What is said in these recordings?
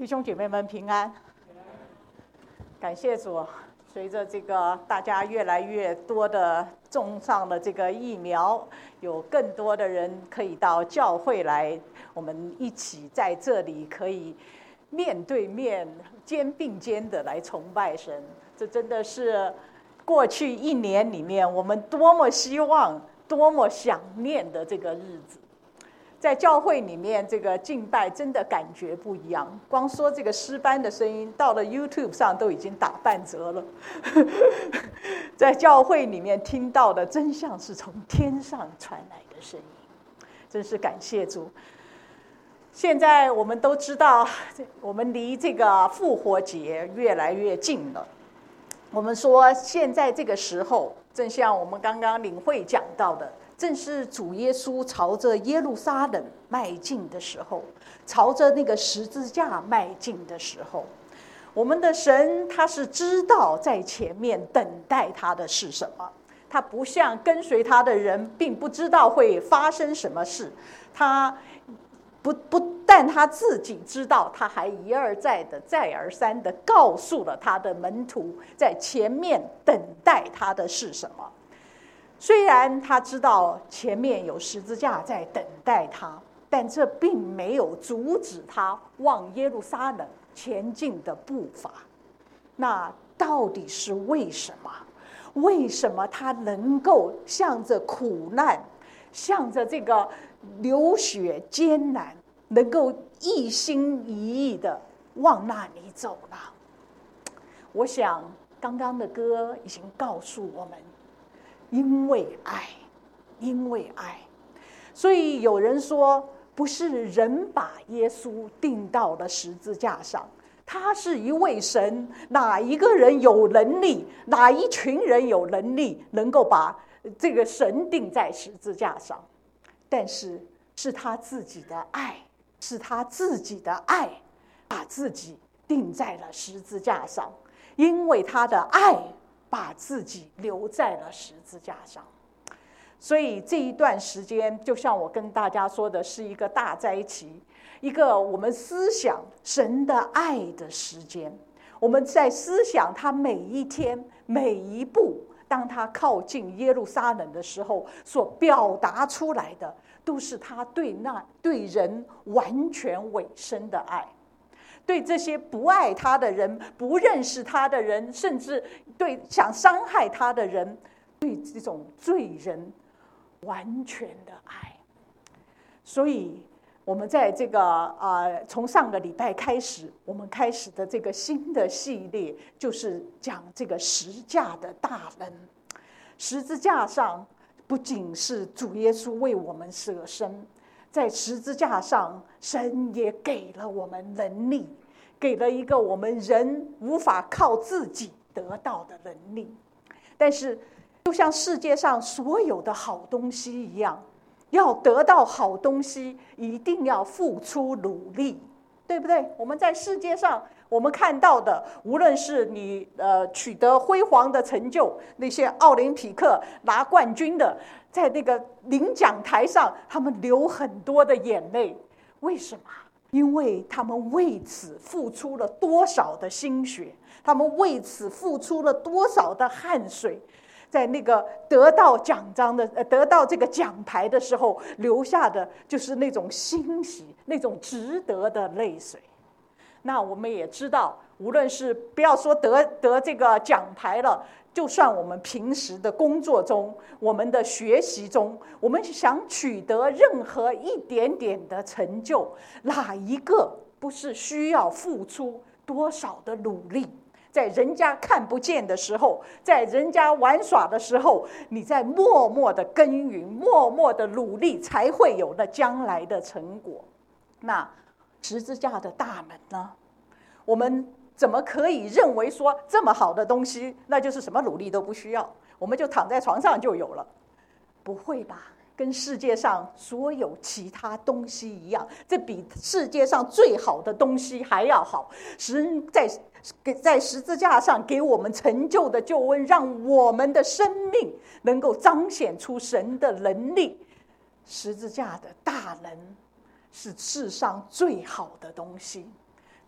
弟兄姐妹们平安，感谢主。随着这个大家越来越多的种上了这个疫苗，有更多的人可以到教会来，我们一起在这里可以面对面、肩并肩的来崇拜神。这真的是过去一年里面我们多么希望、多么想念的这个日子。在教会里面，这个敬拜真的感觉不一样。光说这个诗班的声音，到了 YouTube 上都已经打半折了。在教会里面听到的，真像是从天上传来的声音，真是感谢主。现在我们都知道，我们离这个复活节越来越近了。我们说，现在这个时候，正像我们刚刚领会讲到的，正是主耶稣朝着耶路撒冷迈进的时候，朝着那个十字架迈进的时候。我们的神他是知道在前面等待他的是什么，他不像跟随他的人并不知道会发生什么事，他不但他自己知道，他还一而再的再而三的告诉了他的门徒，在前面等待他的是什么。虽然他知道前面有十字架在等待他，但这并没有阻止他往耶路撒冷前进的步伐。那到底是为什么？为什么他能够向着苦难，向着这个流血艰难，能够一心一意的往那里走呢？我想刚刚的歌已经告诉我们，因为爱，因为爱。所以有人说，不是人把耶稣钉到了十字架上，他是一位神。哪一个人有能力，哪一群人有能力能够把这个神钉在十字架上？但是是他自己的爱，是他自己的爱把自己钉在了十字架上，因为他的爱把自己留在了十字架上。所以这一段时间，就像我跟大家说的，是一个大灾期，一个我们思想神的爱的时间。我们在思想他每一天每一步，当他靠近耶路撒冷的时候，所表达出来的，都是他对人完全委身的爱。对这些不爱他的人、不认识他的人，甚至对想伤害他的人，对这种罪人完全的爱。所以我们在这个从上个礼拜开始，我们开始的这个新的系列，就是讲这个十架的大能。十字架上不仅是主耶稣为我们舍身，在十字架上，神也给了我们能力，给了一个我们人无法靠自己得到的能力。但是就像世界上所有的好东西一样，要得到好东西一定要付出努力，对不对？我们在世界上我们看到的，无论是你取得辉煌的成就，那些奥林匹克拿冠军的，在那个领奖台上，他们流很多的眼泪。为什么？因为他们为此付出了多少的心血，他们为此付出了多少的汗水，在那个得到奖章的得到这个奖牌的时候，留下的就是那种欣喜，那种值得的泪水。那我们也知道，无论是不要说得这个奖牌了，就算我们平时的工作中，我们的学习中，我们想取得任何一点点的成就，哪一个不是需要付出多少的努力？在人家看不见的时候，在人家玩耍的时候，你在默默的耕耘，默默的努力，才会有了将来的成果。那十字架的大门呢？我们怎么可以认为说这么好的东西，那就是什么努力都不需要，我们就躺在床上就有了？不会吧？跟世界上所有其他东西一样，这比世界上最好的东西还要好。神在十字架上给我们成就的救恩，让我们的生命能够彰显出神的能力。十字架的大能是世上最好的东西，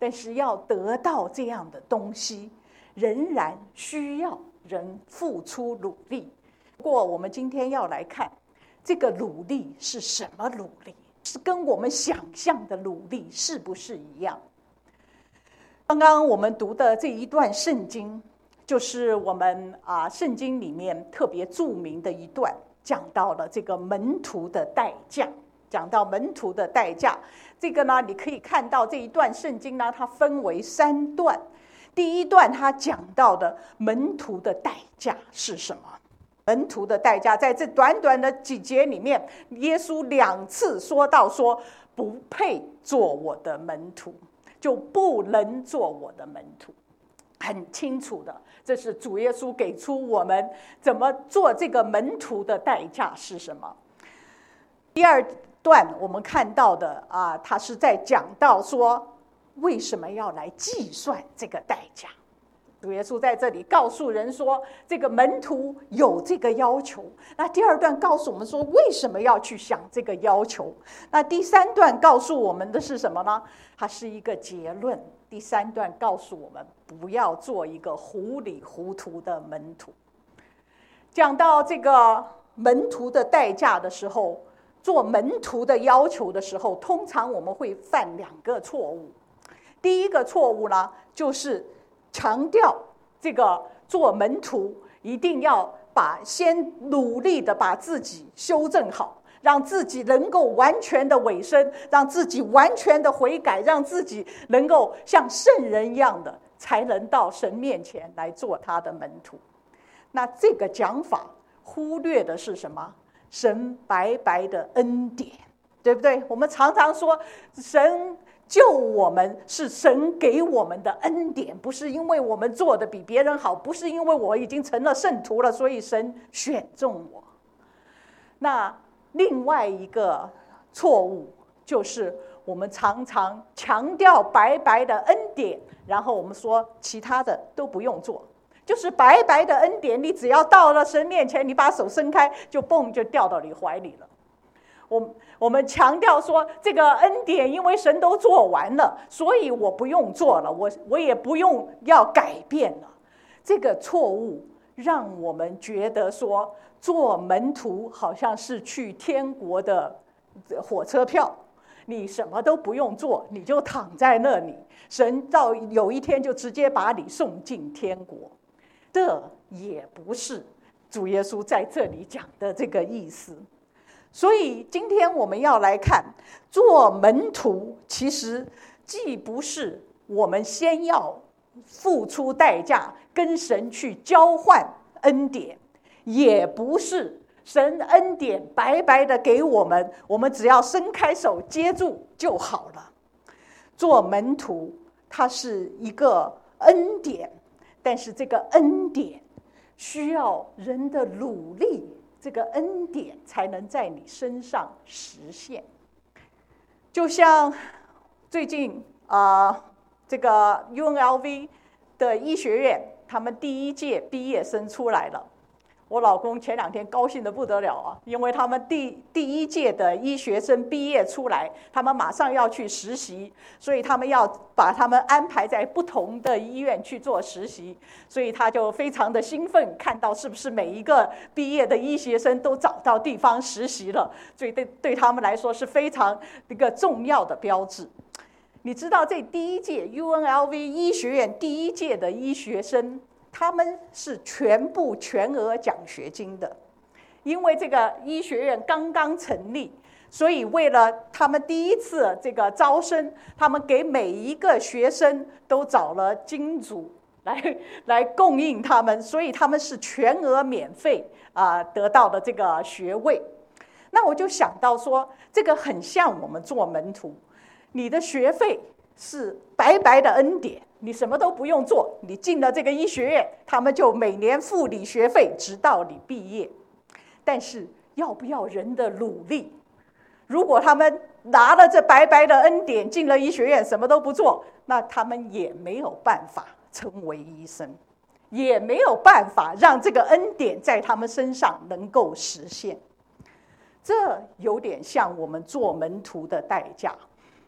但是要得到这样的东西，仍然需要人付出努力。不过我们今天要来看这个努力是什么努力，是跟我们想象的努力是不是一样？刚刚我们读的这一段圣经，就是我们圣经里面特别著名的一段，讲到了这个门徒的代价。讲到门徒的代价，这个呢，你可以看到这一段圣经呢，它分为3段。第一段它讲到的门徒的代价是什么？门徒的代价，在这短短的几节里面，耶稣2次说到说不配做我的门徒，就不能做我的门徒。很清楚的，这是主耶稣给出我们怎么做这个门徒的代价是什么。第2段我们看到的他是在讲到说为什么要来计算这个代价。主耶稣在这里告诉人说，这个门徒有这个要求。那第2段告诉我们说，为什么要去想这个要求。那第3段告诉我们的是什么呢？它是一个结论。第3段告诉我们，不要做一个糊里糊涂的门徒。讲到这个门徒的代价的时候，做门徒的要求的时候，通常我们会犯2个错误。第一个错误呢，就是强调这个做门徒一定要先努力的把自己修正好，让自己能够完全的委身，让自己完全的悔改，让自己能够像圣人一样的，才能到神面前来做他的门徒。那这个讲法忽略的是什么？神白白的恩典，对不对？我们常常说神救我们是神给我们的恩典，不是因为我们做的比别人好，不是因为我已经成了圣徒了，所以神选中我。那另外一个错误就是我们常常强调白白的恩典，然后我们说其他的都不用做，就是白白的恩典，你只要到了神面前，你把手伸开，就蹦就掉到你怀里了。我们强调说这个恩典因为神都做完了，所以我不用做了，我也不用要改变了。这个错误让我们觉得说做门徒好像是去天国的火车票，你什么都不用做，你就躺在那里，神到有一天就直接把你送进天国。这也不是主耶稣在这里讲的这个意思。所以今天我们要来看，做门徒其实既不是我们先要付出代价跟神去交换恩典，也不是神恩典白白的给我们，我们只要伸开手接住就好了。做门徒它是一个恩典，但是这个恩典需要人的努力，这个恩典才能在你身上实现。就像最近这个 UNLV 的医学院，他们第1届毕业生出来了。我老公前2天高兴得不得了啊，因为他们第1届的医学生毕业出来，他们马上要去实习，所以他们要把他们安排在不同的医院去做实习，所以他就非常的兴奋，看到是不是每一个毕业的医学生都找到地方实习了，所以对他们来说是非常一个重要的标志。你知道这第1届 UNLV 医学院第1届的医学生，他们是全额奖学金的，因为这个医学院刚刚成立，所以为了他们第一次这个招生，他们给每一个学生都找了金主来供应他们，所以他们是全额免费得到的这个学位。那我就想到说，这个很像我们做门徒，你的学费是白白的恩典，你什么都不用做，你进了这个医学院，他们就每年付你学费，直到你毕业。但是要不要人的努力？如果他们拿了这白白的恩典进了医学院，什么都不做，那他们也没有办法成为医生，也没有办法让这个恩典在他们身上能够实现。这有点像我们做门徒的代价。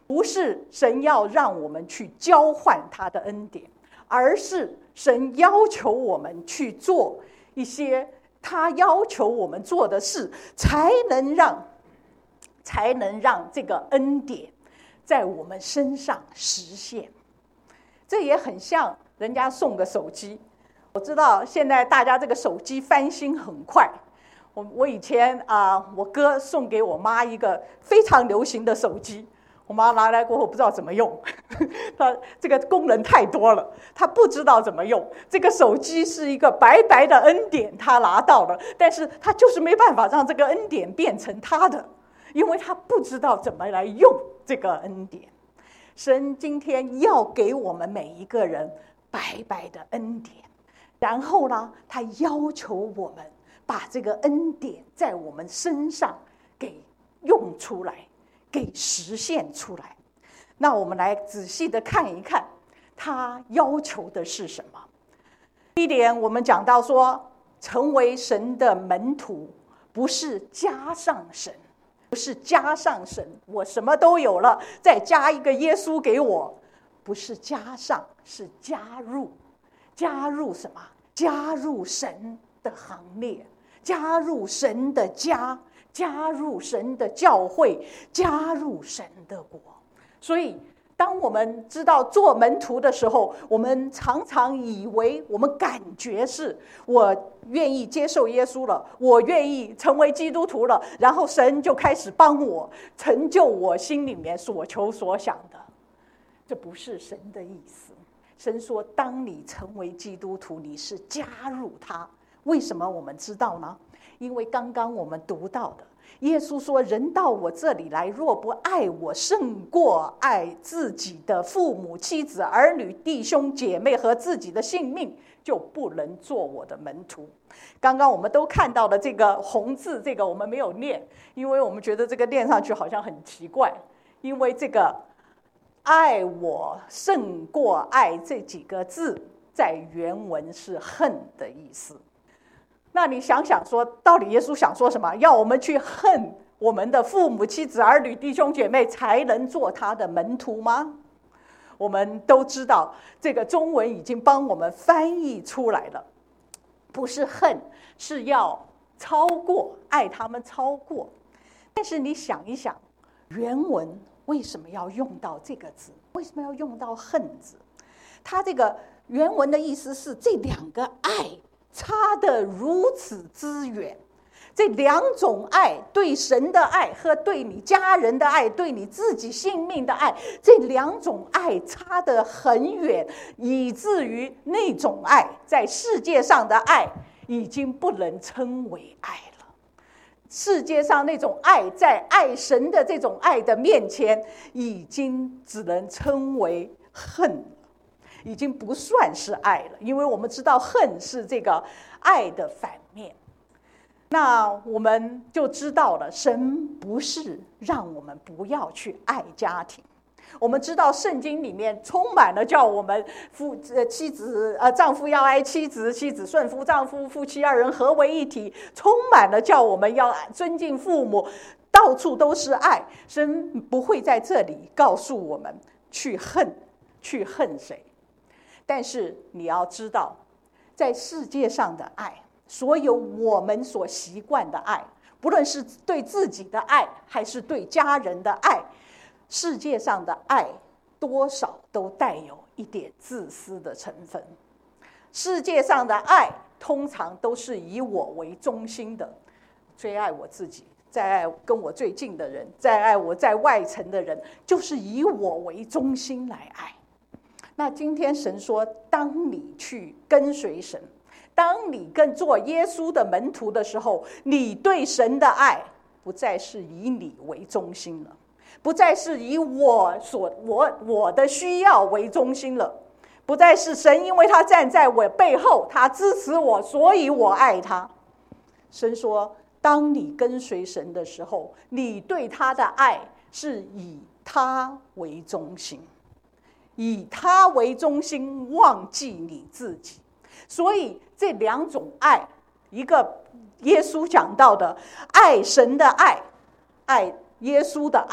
不是神要让我们去交换他的恩典，而是神要求我们去做一些他要求我们做的事，才能让这个恩典在我们身上实现。这也很像人家送个手机，我知道现在大家这个手机翻新很快。我以前我哥送给我妈一个非常流行的手机，我妈拿来过后不知道怎么用，她这个功能太多了，她不知道怎么用。这个手机是一个白白的恩典，她拿到了，但是她就是没办法让这个恩典变成她的，因为她不知道怎么来用这个恩典。神今天要给我们每一个人白白的恩典，然后呢，他要求我们把这个恩典在我们身上给用出来，给实现出来。那我们来仔细的看一看，他要求的是什么。第一点，我们讲到说，成为神的门徒，不是加上神，不是加上神，我什么都有了，再加一个耶稣给我，不是加上，是加入。加入什么？加入神的行列，加入神的家，加入神的教会，加入神的国。所以当我们知道做门徒的时候，我们常常以为，我们感觉是我愿意接受耶稣了，我愿意成为基督徒了，然后神就开始帮我成就我心里面所求所想的。这不是神的意思。神说，当你成为基督徒，你是加入他。为什么我们知道呢？因为刚刚我们读到的，耶稣说，人到我这里来，若不爱我胜过爱自己的父母妻子儿女弟兄姐妹和自己的性命，就不能做我的门徒。刚刚我们都看到的这个红字，这个我们没有念，因为我们觉得这个念上去好像很奇怪，因为这个爱我胜过爱这几个字在原文是恨的意思。那你想想说，到底耶稣想说什么？要我们去恨我们的父母妻子儿女弟兄姐妹才能做他的门徒吗？我们都知道这个中文已经帮我们翻译出来了，不是恨，是要超过，爱他们超过。但是你想一想，原文为什么要用到这个字？为什么要用到恨字？它这个原文的意思是，这两个爱差得如此之远，这两种爱，对神的爱和对你家人的爱，对你自己性命的爱，这两种爱差得很远，以至于那种爱在世界上的爱已经不能称为爱了。世界上那种爱，在爱神的这种爱的面前，已经只能称为恨了，已经不算是爱了。因为我们知道恨是这个爱的反面。那我们就知道了，神不是让我们不要去爱家庭。我们知道圣经里面充满了叫我们丈夫要爱妻子，妻子顺服丈夫，夫妻二人合为一体，充满了叫我们要尊敬父母，到处都是爱。神不会在这里告诉我们去恨谁。但是你要知道，在世界上的爱，所有我们所习惯的爱，不论是对自己的爱还是对家人的爱，世界上的爱多少都带有一点自私的成分。世界上的爱通常都是以我为中心的，最爱我自己，再爱跟我最近的人，再爱我在外层的人，就是以我为中心来爱。那今天神说，当你去跟随神，当你做耶稣的门徒的时候，你对神的爱不再是以你为中心了，不再是以我的需要为中心了，不再是神因为他站在我背后，他支持我，所以我爱他。神说，当你跟随神的时候，你对他的爱是以他为中心，以他为中心，忘记你自己。所以这两种爱，一个耶稣讲到的爱神的爱，爱耶稣的爱，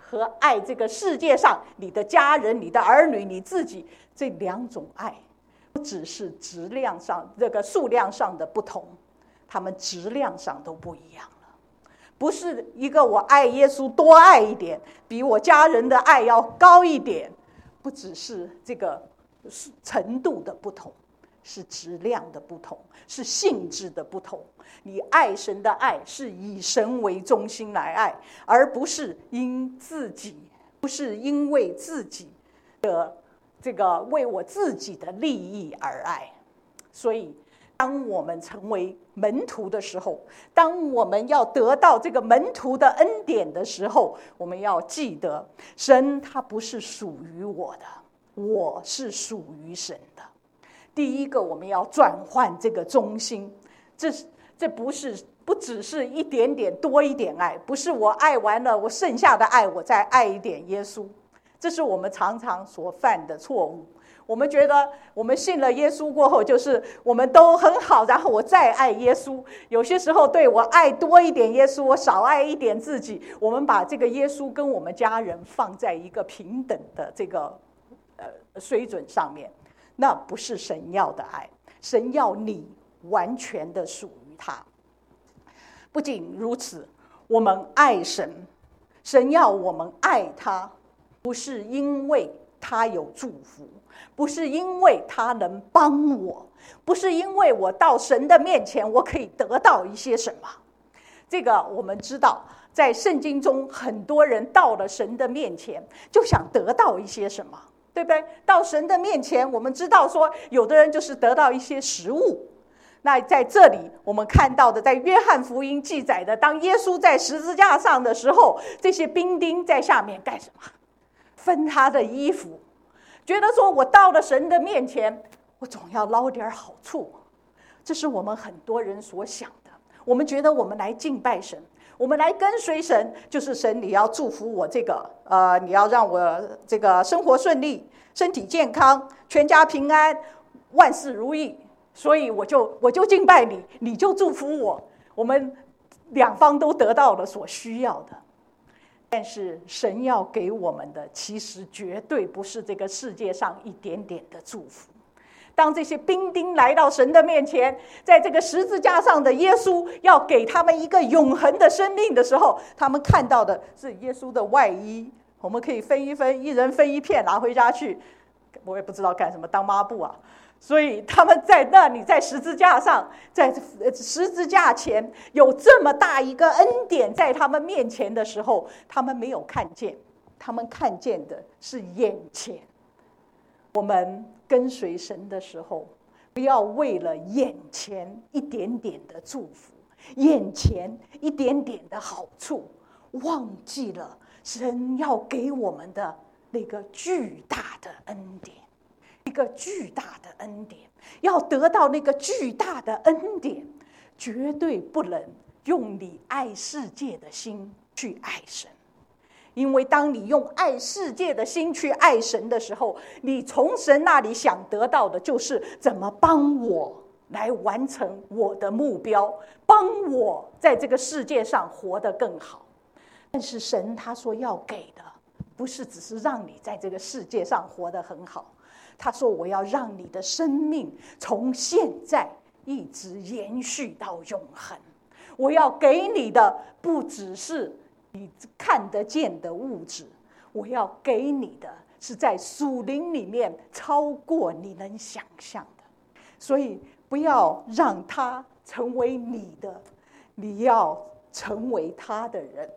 和爱这个世界上你的家人、你的儿女、你自己，这两种爱不只是质量上这个数量上的不同，他们质量上都不一样了。不是一个我爱耶稣多爱一点，比我家人的爱要高一点，不只是这个程度的不同，是质量的不同，是性质的不同。你爱神的爱是以神为中心来爱，而不是因自己，不是因为自己的这个为我自己的利益而爱。所以当我们成为门徒的时候，当我们要得到这个门徒的恩典的时候，我们要记得神他不是属于我的，我是属于神的。第一个，我们要转换这个中心，这不只是一点点多一点爱，不是我爱完了我剩下的爱我再爱一点耶稣，这是我们常常所犯的错误。我们觉得我们信了耶稣过后，就是我们都很好，然后我再爱耶稣。有些时候对我爱多一点耶稣，我少爱一点自己，我们把这个耶稣跟我们家人放在一个平等的这个水准上面，那不是神要的爱。神要你完全的属于他。不仅如此，我们爱神，神要我们爱他，不是因为他有祝福，不是因为他能帮我，不是因为我到神的面前我可以得到一些什么。这个我们知道，在圣经中很多人到了神的面前就想得到一些什么，对不对？到神的面前，我们知道说有的人就是得到一些食物。那在这里我们看到的，在约翰福音记载的，当耶稣在十字架上的时候，这些兵丁在下面干什么？分他的衣服，觉得说我到了神的面前，我总要捞点好处。这是我们很多人所想的。我们觉得我们来敬拜神，我们来跟随神，就是神你要祝福我这个你要让我这个生活顺利，身体健康，全家平安，万事如意，所以我就敬拜你，你就祝福我。我们两方都得到了所需要的。但是神要给我们的，其实绝对不是这个世界上一点点的祝福。当这些兵丁来到神的面前，在这个十字架上的耶稣要给他们一个永恒的生命的时候，他们看到的是耶稣的外衣，我们可以分一分，一人分一片拿回家去，我也不知道干什么，当抹布啊。所以他们在那里，在十字架上，在十字架前有这么大一个恩典在他们面前的时候，他们没有看见，他们看见的是眼前。我们跟随神的时候，不要为了眼前一点点的祝福，眼前一点点的好处，忘记了神要给我们的那个巨大的恩典。一个巨大的恩典，要得到那个巨大的恩典，绝对不能用你爱世界的心去爱神。因为当你用爱世界的心去爱神的时候，你从神那里想得到的就是怎么帮我来完成我的目标，帮我在这个世界上活得更好。但是神他说要给的，不是只是让你在这个世界上活得很好，他说我要让你的生命从现在一直延续到永恒。我要给你的不只是你看得见的物质，我要给你的是在属灵里面超过你能想象的。所以不要让他成为你的，你要成为他的人。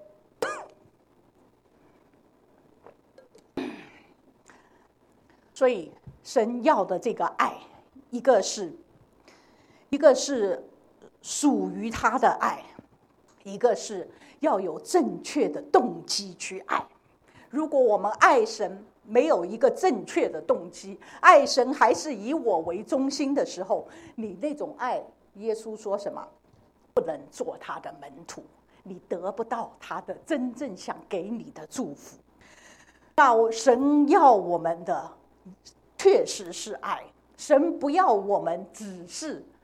所以神要的这个爱，一个是属于他的爱，一个是要有正确的动机去爱。如果我们爱神没有一个正确的动机，爱神还是以我为中心的时候，你那种爱，耶稣说什么？不能做他的门徒，你得不到他的真正想给你的祝福。那神要我们的确实是爱，神不要我们只是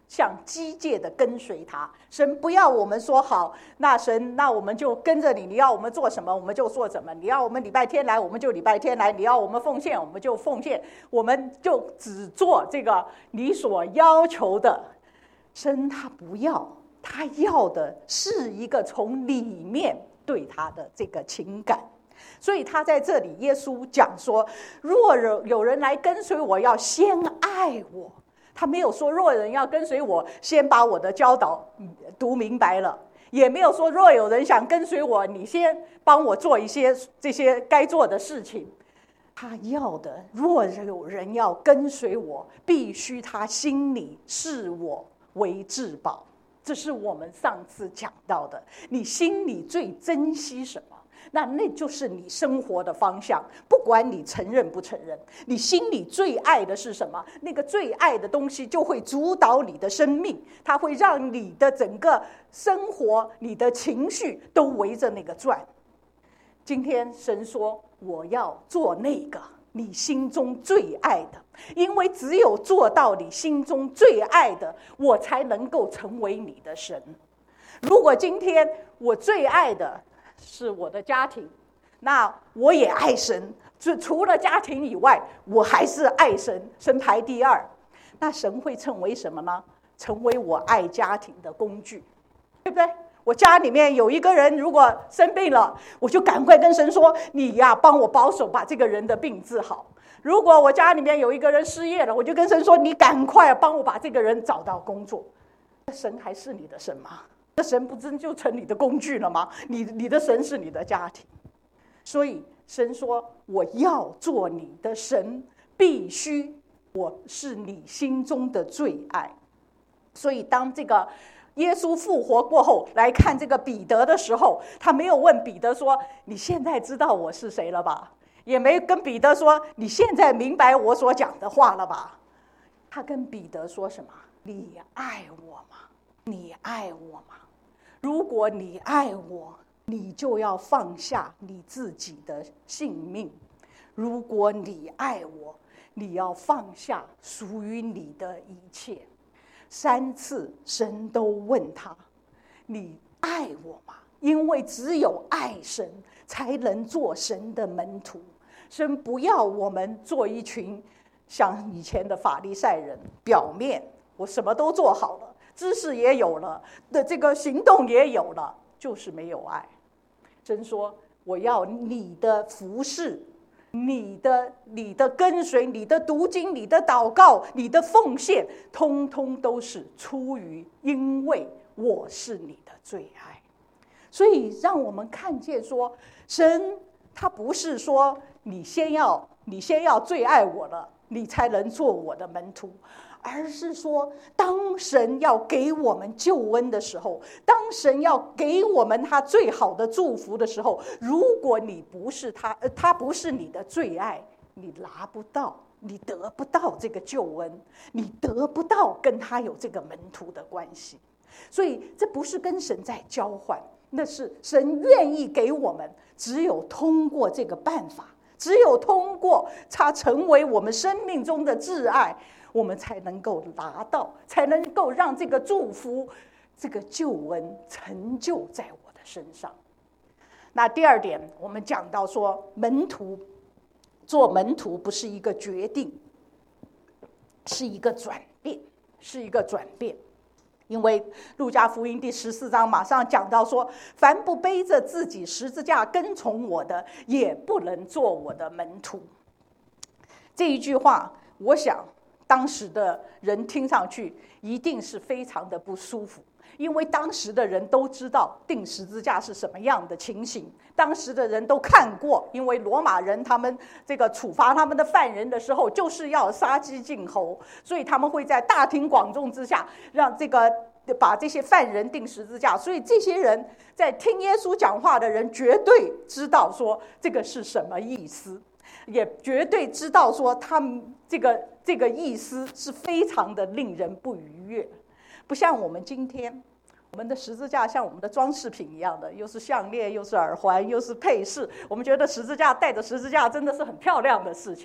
像机械的跟随他。神不要我们说好，那神，那我们就跟着你，你要我们做什么我们就做什么，你要我们礼拜天来我们就礼拜天来，你要我们奉献我们就奉献，我们就只做这个你所要求的。神他不要，他要的是一个从里面对他的这个情感。所以他在这里耶稣讲说，若有人来跟随我，要先爱我。他没有说若人要跟随我，先把我的教导读明白了，也没有说若有人想跟随我，你先帮我做一些这些该做的事情。他要的，若有人要跟随我，必须他心里视我为至宝。这是我们上次讲到的，你心里最珍惜什么，那就是你生活的方向。不管你承认不承认，你心里最爱的是什么，那个最爱的东西就会主导你的生命，它会让你的整个生活，你的情绪都围着那个转。今天神说，我要做那个你心中最爱的，因为只有做到你心中最爱的，我才能够成为你的神。如果今天我最爱的是我的家庭，那我也爱神，除了家庭以外，我还是爱神，神排第二。那神会成为什么呢？成为我爱家庭的工具，对不对？我家里面有一个人如果生病了，我就赶快跟神说，你呀，帮我保守把这个人的病治好。如果我家里面有一个人失业了，我就跟神说，你赶快帮我把这个人找到工作。神还是你的神吗？这神不真就成你的工具了吗？你的神是你的家庭。所以神说，我要做你的神，必须我是你心中的最爱。所以当这个耶稣复活过后来看这个彼得的时候，他没有问彼得说，你现在知道我是谁了吧？也没跟彼得说，你现在明白我所讲的话了吧？他跟彼得说什么？你爱我吗？你爱我吗？如果你爱我，你就要放下你自己的性命。如果你爱我，你要放下属于你的一切。3次神都问他，你爱我吗？因为只有爱神才能做神的门徒。神不要我们做一群像以前的法利赛人，表面我什么都做好了，知识也有了，的这个行动也有了，就是没有爱。神说，我要你的服事，你的跟随，你的读经，你的祷告，你的奉献，通通都是出于因为我是你的最爱。所以让我们看见说，神他不是说你先要最爱我了，你才能做我的门徒，而是说，当神要给我们救恩的时候，当神要给我们他最好的祝福的时候，如果你不是他不是你的最爱，你拿不到，你得不到这个救恩，你得不到跟他有这个门徒的关系。所以这不是跟神在交换，那是神愿意给我们，只有通过这个办法，只有通过他成为我们生命中的挚爱，我们才能够拿到，才能够让这个祝福，这个救恩成就在我的身上。那第二点，我们讲到说，做门徒不是一个决定，是一个转变，是一个转变。因为路加福音第14章马上讲到说，凡不背着自己十字架跟从我的，也不能做我的门徒。这一句话，我想当时的人听上去一定是非常的不舒服，因为当时的人都知道钉十字架是什么样的情形，当时的人都看过，因为罗马人他们这个处罚他们的犯人的时候，就是要杀鸡儆猴，所以他们会在大庭广众之下让把这些犯人钉十字架。所以这些人在听耶稣讲话的人，绝对知道说这个是什么意思，也绝对知道说他们这个意思是非常的令人不愉悦。不像我们今天，我们的十字架像我们的装饰品一样的，又是项链，又是耳环，又是配饰，我们觉得十字架戴着十字架真的是很漂亮的事情。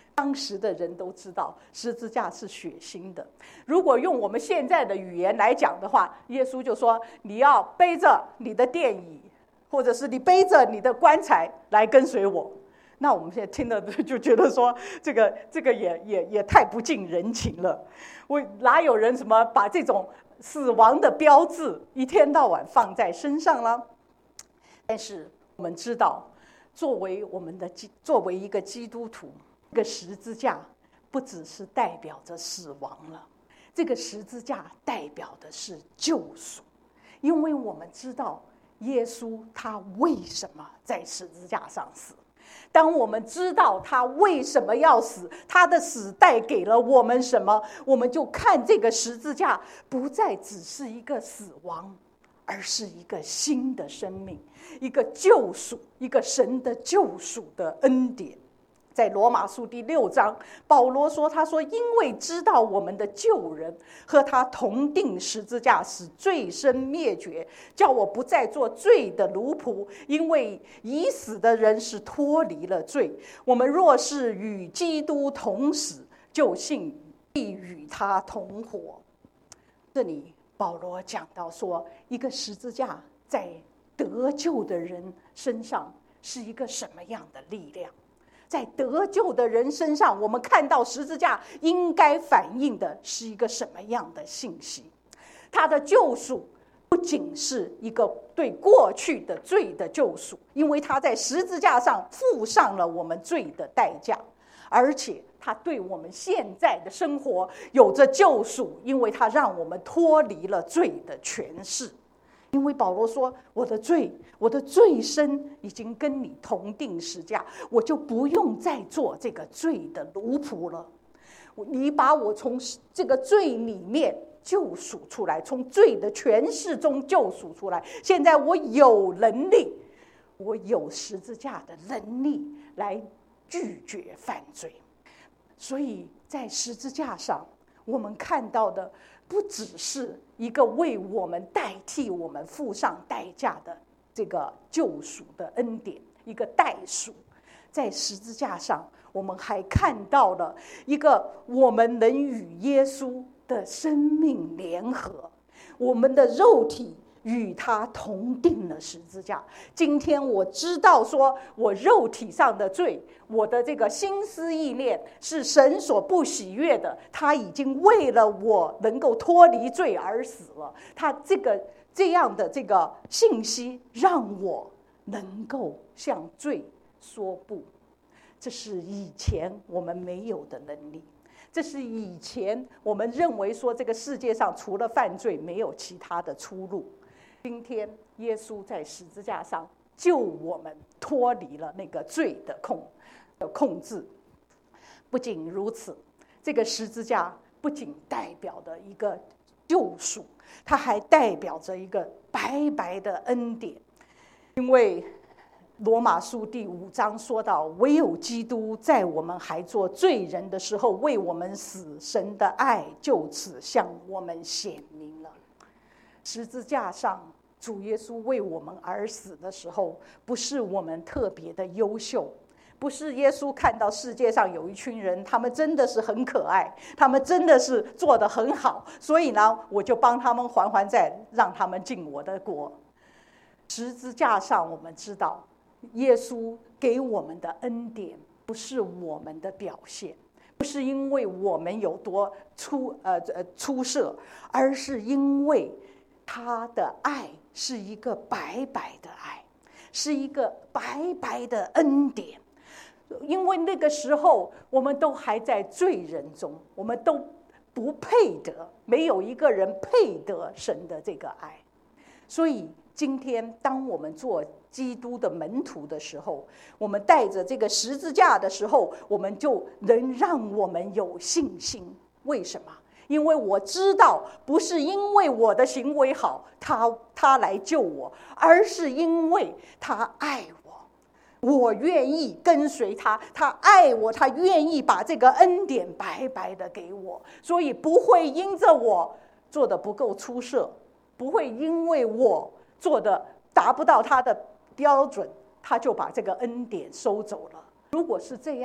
当时的人都知道十字架是血腥的。如果用我们现在的语言来讲的话，耶稣就说你要背着你的殿椅，或者是你背着你的棺材来跟随我。那我们现在听了就觉得说这个也太不近人情了。我哪有人什么把这种死亡的标志一天到晚放在身上了？但是我们知道，作为一个基督徒，这个十字架不只是代表着死亡了，这个十字架代表的是救赎。因为我们知道耶稣他为什么在十字架上死，当我们知道他为什么要死，他的死带给了我们什么，我们就看这个十字架不再只是一个死亡，而是一个新的生命，一个救赎，一个神的救赎的恩典。在罗马书第6章，保罗说，他说因为知道我们的救人和他同定十字架，使罪身灭绝，叫我不再做罪的奴仆，因为已死的人是脱离了罪。我们若是与基督同死，就信必与他同活。这里保罗讲到说，一个十字架在得救的人身上是一个什么样的力量。在得救的人身上，我们看到十字架应该反映的是一个什么样的信息？他的救赎不仅是一个对过去的罪的救赎，因为他在十字架上付上了我们罪的代价，而且他对我们现在的生活有着救赎，因为他让我们脱离了罪的权势。因为保罗说，我的罪身已经跟你同定十架，我就不用再做这个罪的奴仆了。你把我从这个罪里面救赎出来，从罪的权势中救赎出来，现在我有能力，我有十字架的能力来拒绝犯罪。所以在十字架上，我们看到的不只是一个为我们代替我们付上代价的这个救赎的恩典，一个代赎。在十字架上，我们还看到了一个我们能与耶稣的生命联合，我们的肉体与他同定了十字架。今天我知道说，我肉体上的罪，我的这个心思意念是神所不喜悦的，他已经为了我能够脱离罪而死了。他这样的这个信息让我能够向罪说不。这是以前我们没有的能力，这是以前我们认为说这个世界上除了犯罪没有其他的出路。今天耶稣在十字架上救我们脱离了那个罪的控制。不仅如此，这个十字架不仅代表的一个救赎，它还代表着一个白白的恩典。因为罗马书第5章说到，唯有基督在我们还做罪人的时候为我们死，神的爱就此向我们显明了。十字架上主耶稣为我们而死的时候，不是我们特别的优秀，不是耶稣看到世界上有一群人，他们真的是很可爱，他们真的是做得很好，所以呢我就帮他们还债，让他们进我的国。十字架上我们知道，耶稣给我们的恩典不是我们的表现，不是因为我们有多出色，而是因为他的爱是一个白白的爱，是一个白白的恩典。因为那个时候我们都还在罪人中，我们都不配得，没有一个人配得神的这个爱。所以今天当我们做基督的门徒的时候，我们带着这个十字架的时候，我们就能让我们有信心。为什么？因为我知道不是因为我的行为好他来救我，而是因为他爱我，我愿意跟随他，他爱我，他愿意把这个恩典白白的给我。所以不会因着我做的不够出色，不会因为我做的达不到他的标准，他就把这个恩典收走了。如果是这样，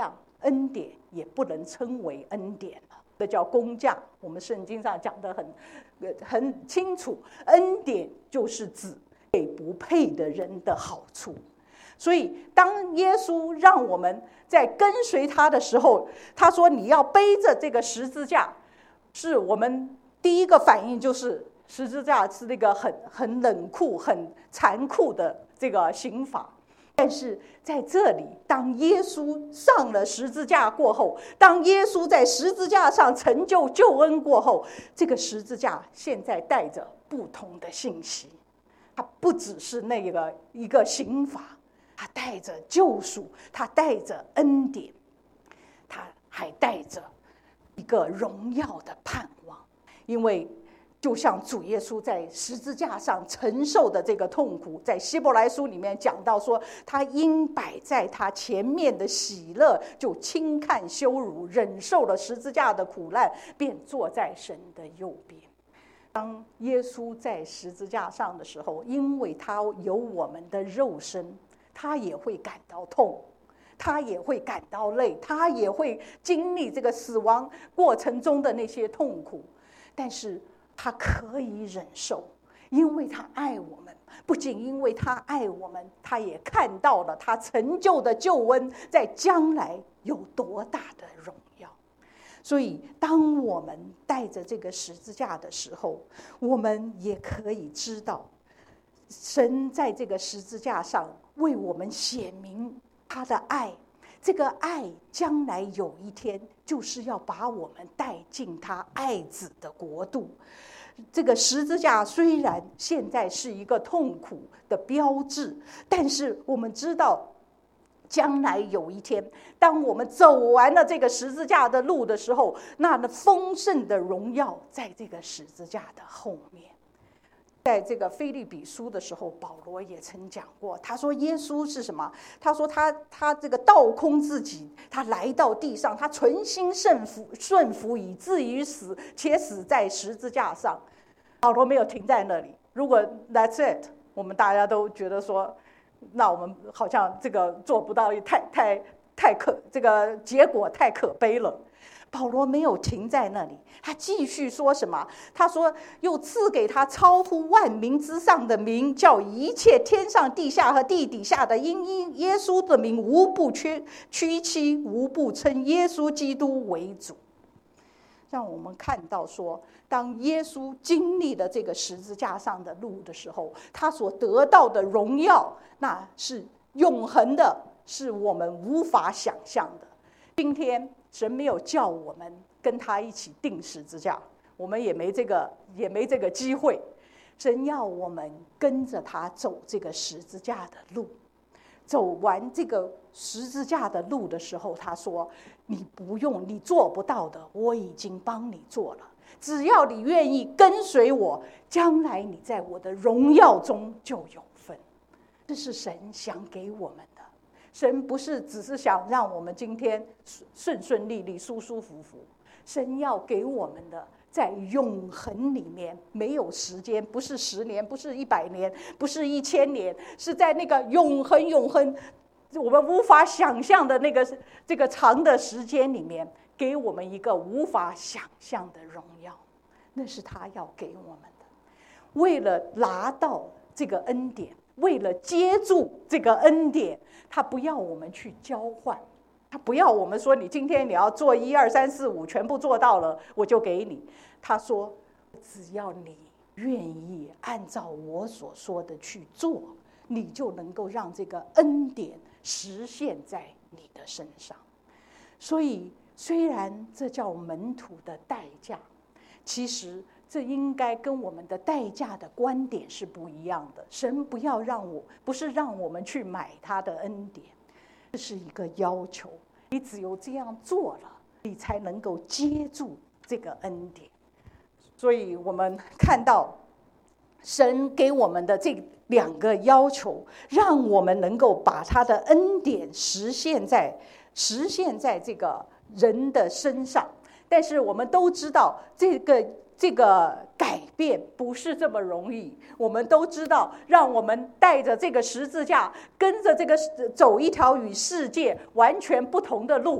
恩典也不能称为恩典了，这叫工价。我们圣经上讲得很清楚，恩典就是指给不配的人的好处。所以当耶稣让我们在跟随他的时候，他说你要背着这个十字架，是我们第一个反应就是十字架是那个很冷酷很残酷的这个刑罚。但是在这里，当耶稣上了十字架过后，当耶稣在十字架上成就救恩过后，这个十字架现在带着不同的信息。它不只是那个一个刑罚，它带着救赎，它带着恩典，它还带着一个荣耀的盼望。因为就像主耶稣在十字架上承受的这个痛苦，在希伯来书里面讲到说，他因摆在他前面的喜乐，就轻看羞辱，忍受了十字架的苦难，便坐在神的右边。当耶稣在十字架上的时候，因为他有我们的肉身，他也会感到痛，他也会感到累，他也会经历这个死亡过程中的那些痛苦，但是他可以忍受，因为他爱我们。不仅因为他爱我们，他也看到了他成就的救恩在将来有多大的荣耀。所以当我们带着这个十字架的时候，我们也可以知道，神在这个十字架上为我们显明他的爱。这个爱将来有一天就是要把我们带进他爱子的国度。这个十字架虽然现在是一个痛苦的标志，但是我们知道将来有一天，当我们走完了这个十字架的路的时候，那丰盛的荣耀在这个十字架的后面。在这个腓立比书的时候，保罗也曾讲过，他说耶稣是什么？他说他这个倒空自己，他来到地上，他存心顺服以至于死，且死在十字架上。保罗没有停在那里。如果 that's it， 我们大家都觉得说，那我们好像这个做不到，这个结果太可悲了。保罗没有停在那里，他继续说什么？他说又赐给他超乎万民之上的名，叫一切天上地下和地底下的因耶稣的名无不屈膝，无不称耶稣基督为主。让我们看到说，当耶稣经历了这个十字架上的路的时候，他所得到的荣耀，那是永恒的，是我们无法想象的。今天神没有叫我们跟他一起钉十字架，我们也没这个机会。神要我们跟着他走这个十字架的路。走完这个十字架的路的时候，他说你不用，你做不到的，我已经帮你做了。只要你愿意跟随我，将来你在我的荣耀中就有份。这是神想给我们的。神不是只是想让我们今天顺顺利利、舒舒服服，神要给我们的，在永恒里面没有时间，不是10年，不是100年，不是1000年，是在那个永恒我们无法想象的这个长的时间里面，给我们一个无法想象的荣耀。那是他要给我们的。为了拿到这个恩典，为了接住这个恩典，他不要我们去交换，他不要我们说你今天你要做1、2、3、4、5全部做到了我就给你。他说只要你愿意按照我所说的去做，你就能够让这个恩典实现在你的身上。所以虽然这叫门徒的代价，其实这应该跟我们的代价的观点是不一样的。神不是让我们去买他的恩典，这是一个要求。你只有这样做了，你才能够接住这个恩典。所以我们看到神给我们的这2个要求，让我们能够把他的恩典实现在这个人的身上。但是我们都知道这个改变不是这么容易。我们都知道，让我们带着这个十字架，跟着这个走一条与世界完全不同的路，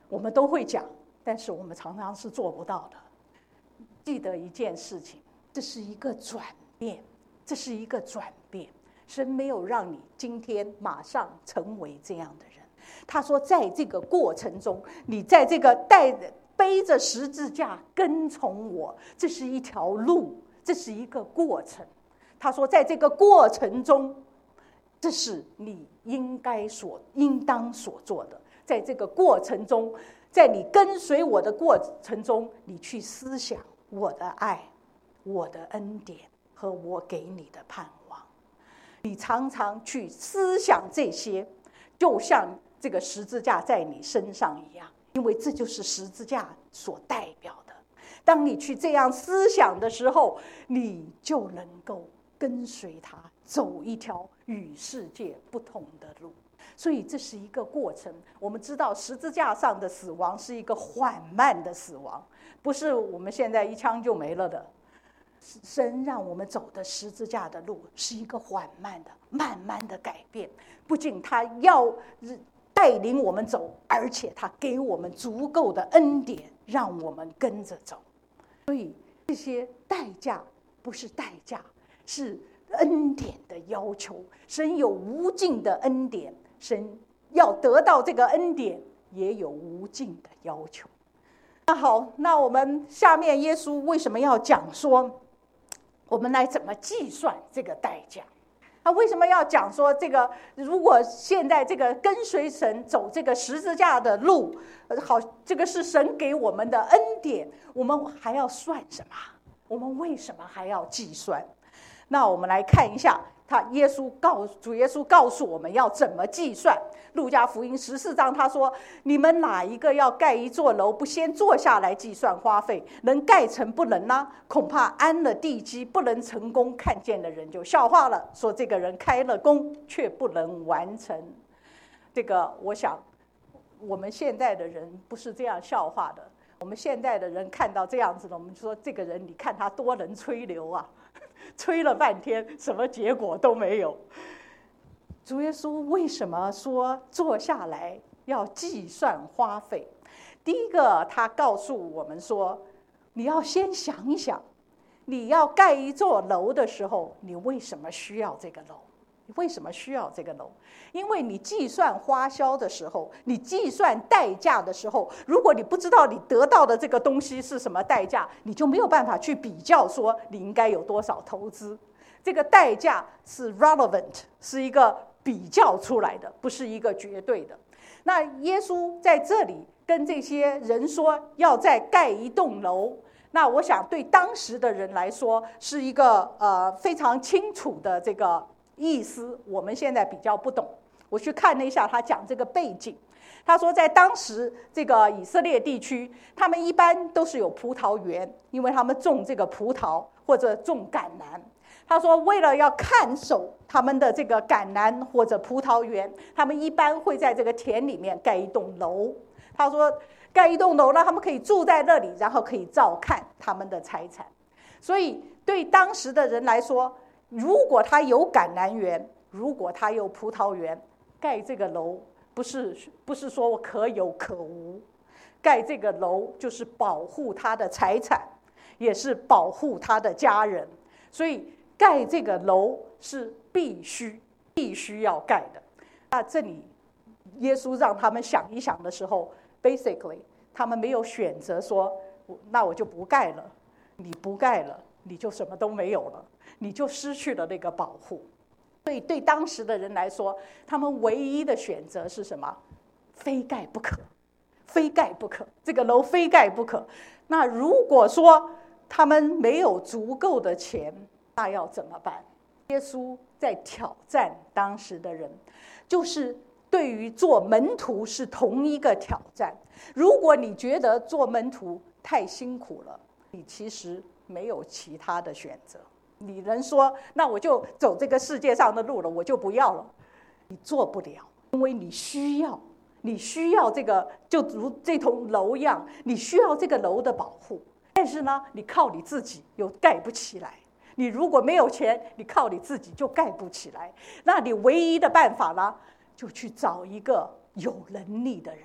我们都会讲，但是我们常常是做不到的。记得一件事情，这是一个转变，这是一个转变。神没有让你今天马上成为这样的人。他说，在这个过程中，你在这个背着十字架跟从我，这是一条路，这是一个过程。他说，在这个过程中，这是你应当所做的。在这个过程中，在你跟随我的过程中，你去思想我的爱、我的恩典和我给你的盼望。你常常去思想这些，就像这个十字架在你身上一样，因为这就是十字架所代表的。当你去这样思想的时候，你就能够跟随他走一条与世界不同的路。所以这是一个过程。我们知道十字架上的死亡是一个缓慢的死亡，不是我们现在一枪就没了的。神让我们走的十字架的路是一个缓慢的、慢慢的改变。不仅他要带领我们走，而且他给我们足够的恩典，让我们跟着走。所以这些代价不是代价，是恩典的要求。神有无尽的恩典，神要得到这个恩典也有无尽的要求。那好，那我们下面耶稣为什么要讲说我们来怎么计算这个代价？他为什么要讲说这个，如果现在这个跟随神走这个十字架的路，好，这个是神给我们的恩典，我们还要算什么？我们为什么还要计算？那我们来看一下，主耶稣告诉我们要怎么计算。路加福音14章他说，你们哪一个要盖一座楼，不先坐下来计算花费，能盖成不能呢？恐怕安了地基不能成功，看见的人就笑话了，说这个人开了工却不能完成。这个我想我们现在的人不是这样笑话的。我们现在的人看到这样子的，我们就说这个人你看他多能吹牛啊，吹了半天什么结果都没有。主耶稣为什么说坐下来要计算花费？第一个，他告诉我们说，你要先想一想，你要盖一座楼的时候，你为什么需要这个楼？你为什么需要这个楼？因为你计算花销的时候，你计算代价的时候，如果你不知道你得到的这个东西是什么代价，你就没有办法去比较说你应该有多少投资。这个代价是 relevant， 是一个比较出来的，不是一个绝对的。那耶稣在这里跟这些人说要再盖一栋楼，那我想对当时的人来说是一个非常清楚的这个意思，我们现在比较不懂。我去看了一下他讲这个背景，他说在当时这个以色列地区，他们一般都是有葡萄园，因为他们种这个葡萄或者种橄榄。他说为了要看守他们的这个橄榄或者葡萄园，他们一般会在这个田里面盖一栋楼。他说盖一栋楼让他们可以住在那里，然后可以照看他们的财产。所以对当时的人来说，如果他有橄榄园，如果他有葡萄园，盖这个楼不是说我可有可无，盖这个楼就是保护他的财产，也是保护他的家人。所以盖这个楼是必须要盖的。那这里耶稣让他们想一想的时候， basically 他们没有选择说那我就不盖了，你不盖了你就什么都没有了，你就失去了那个保护。所以对当时的人来说，他们唯一的选择是什么？非盖不可，非盖不可，这个楼非盖不可。那如果说他们没有足够的钱，那要怎么办？耶稣在挑战当时的人，就是对于做门徒是同一个挑战。如果你觉得做门徒太辛苦了，你其实没有其他的选择。你能说那我就走这个世界上的路了，我就不要了？你做不了，因为你需要这个，就如这栋楼一样，你需要这个楼的保护。但是呢，你靠你自己又盖不起来。你如果没有钱，你靠你自己就盖不起来。那你唯一的办法呢，就去找一个有能力的人，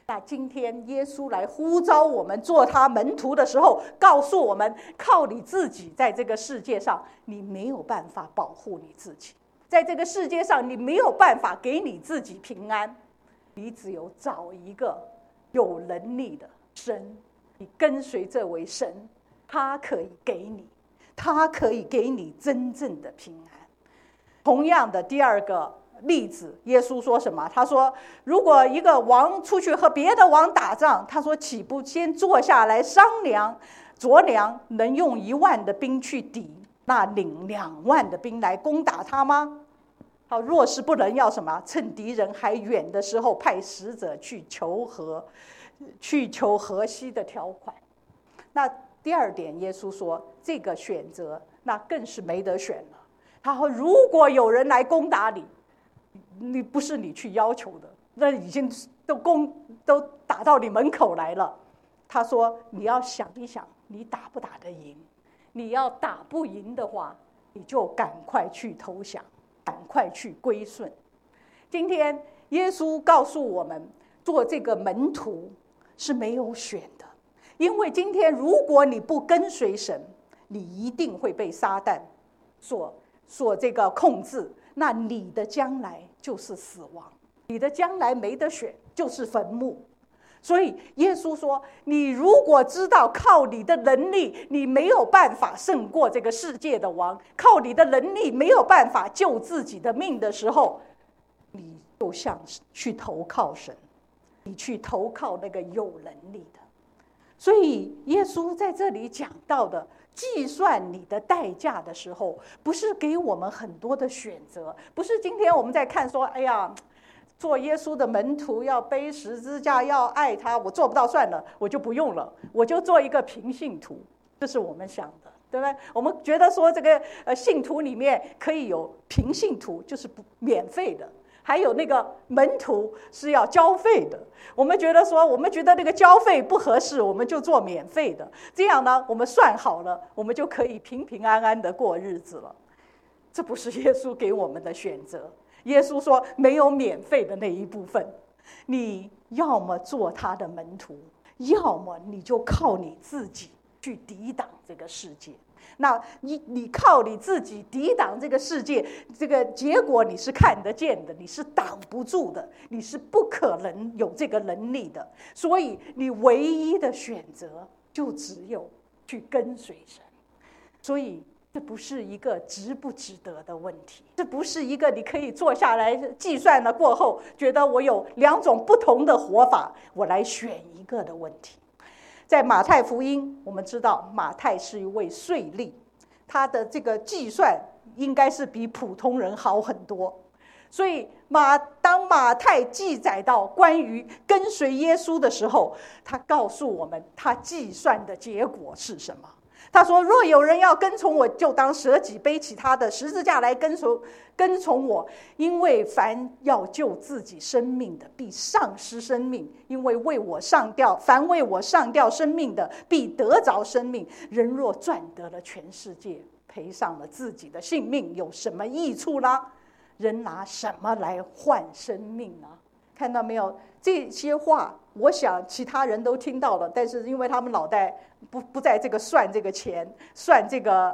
那今天耶稣来呼召我们做他门徒的时候，告诉我们，靠你自己在这个世界上，你没有办法保护你自己，在这个世界上你没有办法给你自己平安，你只有找一个有能力的神，你跟随这位神，他可以给你，他可以给你真正的平安。同样的，第二个例子，耶稣说什么？他说，如果一个王出去和别的王打仗，他说岂不先坐下来商量酌量，能用1万的兵去抵那领2万的兵来攻打他吗？好，若是不能，要什么？趁敌人还远的时候，派使者去求和稀的条款。那第二点，耶稣说这个选择那更是没得选了。他说，如果有人来攻打你，你不是你去要求的，那已经都打到你门口来了。他说，你要想一想，你打不打得赢？你要打不赢的话，你就赶快去投降，赶快去归顺。今天耶稣告诉我们，做这个门徒是没有选的，因为今天如果你不跟随神，你一定会被撒旦所这个控制，那你的将来就是死亡，你的将来没得选，就是坟墓。所以耶稣说，你如果知道靠你的能力你没有办法胜过这个世界的王，靠你的能力没有办法救自己的命的时候，你就像去投靠神，你去投靠那个有能力的。所以耶稣在这里讲到的计算你的代价的时候，不是给我们很多的选择，不是今天我们在看说，哎呀，做耶稣的门徒要背十字架，要爱他，我做不到算了，我就不用了，我就做一个平信徒，这是我们想的，对不对？我们觉得说这个信徒里面可以有平信徒，就是免费的，还有那个门徒是要交费的。我们觉得那个交费不合适，我们就做免费的，这样呢，我们算好了，我们就可以平平安安的过日子了。这不是耶稣给我们的选择。耶稣说，没有免费的那一部分，你要么做他的门徒，要么你就靠你自己去抵挡这个世界。那你靠你自己抵挡这个世界，这个结果你是看得见的，你是挡不住的，你是不可能有这个能力的。所以你唯一的选择就只有去跟随神。所以这不是一个值不值得的问题，这不是一个你可以坐下来计算了过后觉得我有2种不同的活法，我来选一个的问题。在马太福音，我们知道马太是一位税吏，他的这个计算应该是比普通人好很多。所以当马太记载到关于跟随耶稣的时候，他告诉我们他计算的结果是什么。他说，若有人要跟从我，就当舍己，背起他的十字架来跟从我。因为凡要救自己生命的，必丧失生命；因为凡为我上吊生命的，必得着生命。人若赚得了全世界，赔上了自己的性命，有什么益处呢？人拿什么来换生命呢？看到没有？这些话我想其他人都听到了，但是因为他们脑袋不在这个算这个钱，算这个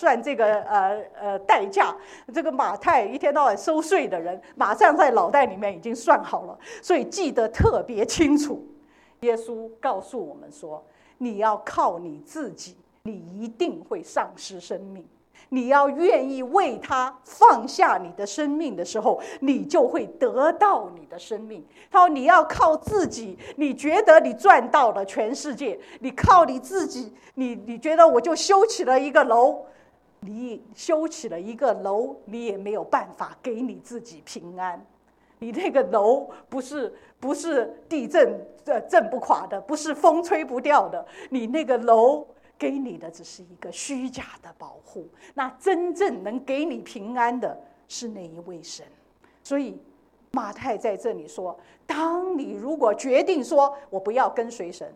代价，这个马太一天到晚收税的人，马上在脑袋里面已经算好了，所以记得特别清楚。耶稣告诉我们说，你要靠你自己，你一定会丧失生命。你要愿意为他放下你的生命的时候，你就会得到你的生命。他说，你要靠自己，你觉得你赚到了全世界，你靠你自己，你觉得我就修起了一个楼，你修起了一个楼，你也没有办法给你自己平安。你那个楼不是地震震不垮的，不是风吹不掉的，你那个楼给你的只是一个虚假的保护，那真正能给你平安的是那一位神。所以马太在这里说，当你如果决定说我不要跟随神，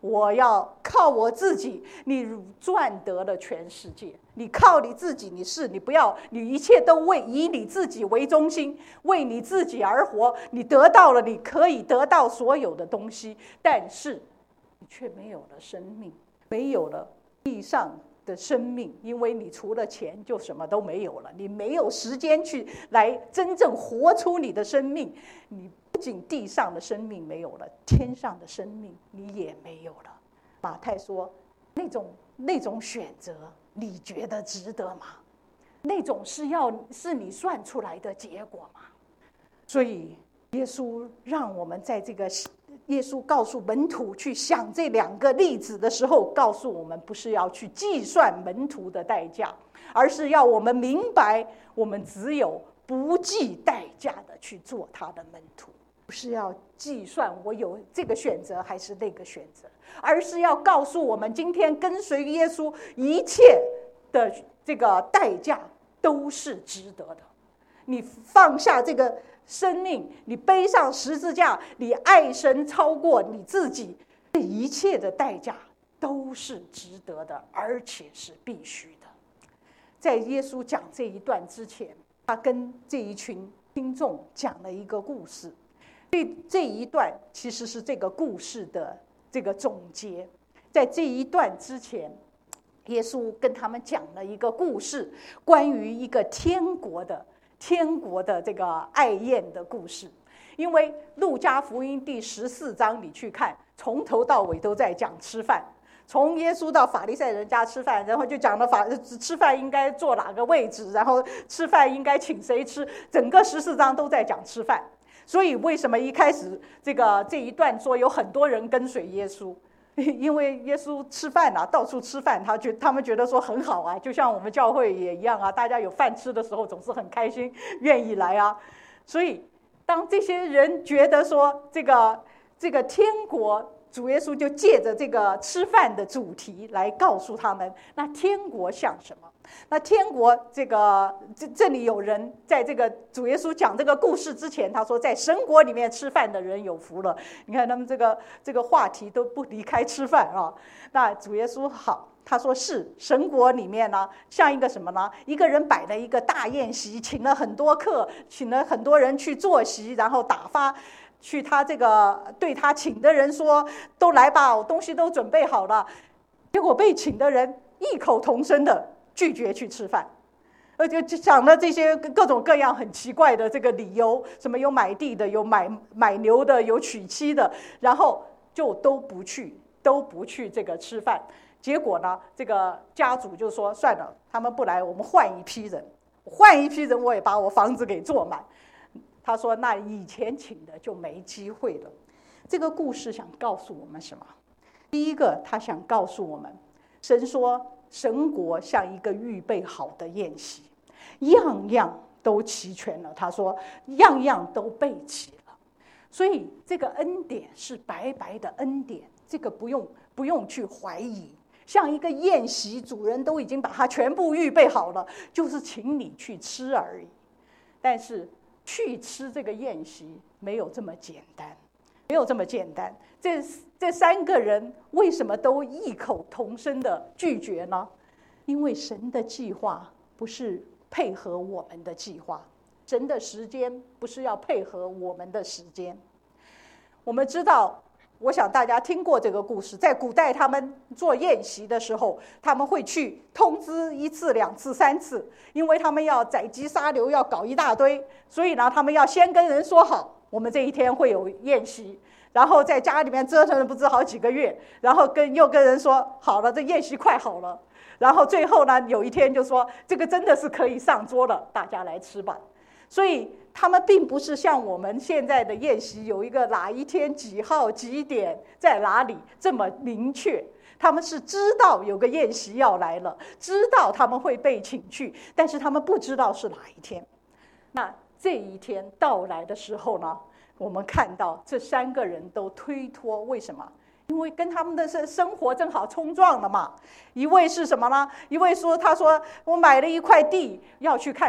我要靠我自己，你赚得了全世界。你靠你自己，你不要，你一切都以你自己为中心，为你自己而活。你得到了，你可以得到所有的东西，但是你却没有了生命，没有了地上的生命，因为你除了钱就什么都没有了。你没有时间去来真正活出你的生命。你不仅地上的生命没有了，天上的生命你也没有了。马太说，那种选择，你觉得值得吗？那种是你算出来的结果吗？所以耶稣让我们在这个耶稣告诉门徒去想这两个例子的时候，告诉我们不是要去计算门徒的代价，而是要我们明白，我们只有不计代价的去做他的门徒。不是要计算我有这个选择还是那个选择，而是要告诉我们，今天跟随耶稣一切的这个代价都是值得的。你放下这个生命，你背上十字架，你爱神超过你自己，这一切的代价都是值得的，而且是必须的。在耶稣讲这一段之前，他跟这一群听众讲了一个故事。这一段其实是这个故事的这个总结。在这一段之前，耶稣跟他们讲了一个故事，关于一个天国的这个爱宴的故事。因为路加福音第14章你去看，从头到尾都在讲吃饭，从耶稣到法利赛人家吃饭，然后就讲了吃饭应该坐哪个位置，然后吃饭应该请谁吃，整个14章都在讲吃饭。所以为什么一开始这一段说有很多人跟随耶稣？因为耶稣吃饭啊，到处吃饭，他们觉得说很好啊，就像我们教会也一样啊，大家有饭吃的时候总是很开心，愿意来啊。所以当这些人觉得说这个天国，主耶稣就借着这个吃饭的主题来告诉他们，那天国像什么？那天国这里有人在这个主耶稣讲这个故事之前，他说在神国里面吃饭的人有福了。你看他们这个话题都不离开吃饭啊。那主耶稣好，他说是神国里面呢，像一个什么呢？一个人摆了一个大宴席，请了很多客，请了很多人去坐席，然后打发去他对他请的人说，都来吧，我东西都准备好了。结果被请的人异口同声的拒绝去吃饭，就讲了这些各种各样很奇怪的这个理由，什么有买地的，有买牛的，有娶妻的，然后就都不去这个吃饭。结果呢，这个家主就说算了，他们不来，我们换一批人，我也把我房子给坐满。他说那以前请的就没机会了。这个故事想告诉我们什么？第一个，他想告诉我们，神说神国像一个预备好的宴席，样样都齐全了。他说样样都备齐了。所以这个恩典是白白的恩典，这个不用去怀疑。像一个宴席，主人都已经把它全部预备好了，就是请你去吃而已。但是去吃这个宴席没有这么简单，没有这么简单。这3个人为什么都异口同声的拒绝呢？因为神的计划不是配合我们的计划，神的时间不是要配合我们的时间。我们知道，我想大家听过这个故事，在古代他们做宴席的时候，他们会去通知1次、2次、3次，因为他们要宰鸡杀牛，要搞一大堆，所以呢，他们要先跟人说好，我们这一天会有宴席，然后在家里面折腾了不知好几个月，然后又跟人说好了，这宴席快好了，然后最后呢，有一天就说这个真的是可以上桌了，大家来吃吧。所以他们并不是像我们现在的宴席有一个哪一天几号几点在哪里这么明确，他们是知道有个宴席要来了，知道他们会被请去，但是他们不知道是哪一天。那这一天到来的时候呢，我们看到这3个人都推脱，为什么？因为跟他们的生活正好冲撞了嘛。一位是什么呢？一位说，他说我买了一块地要去看看，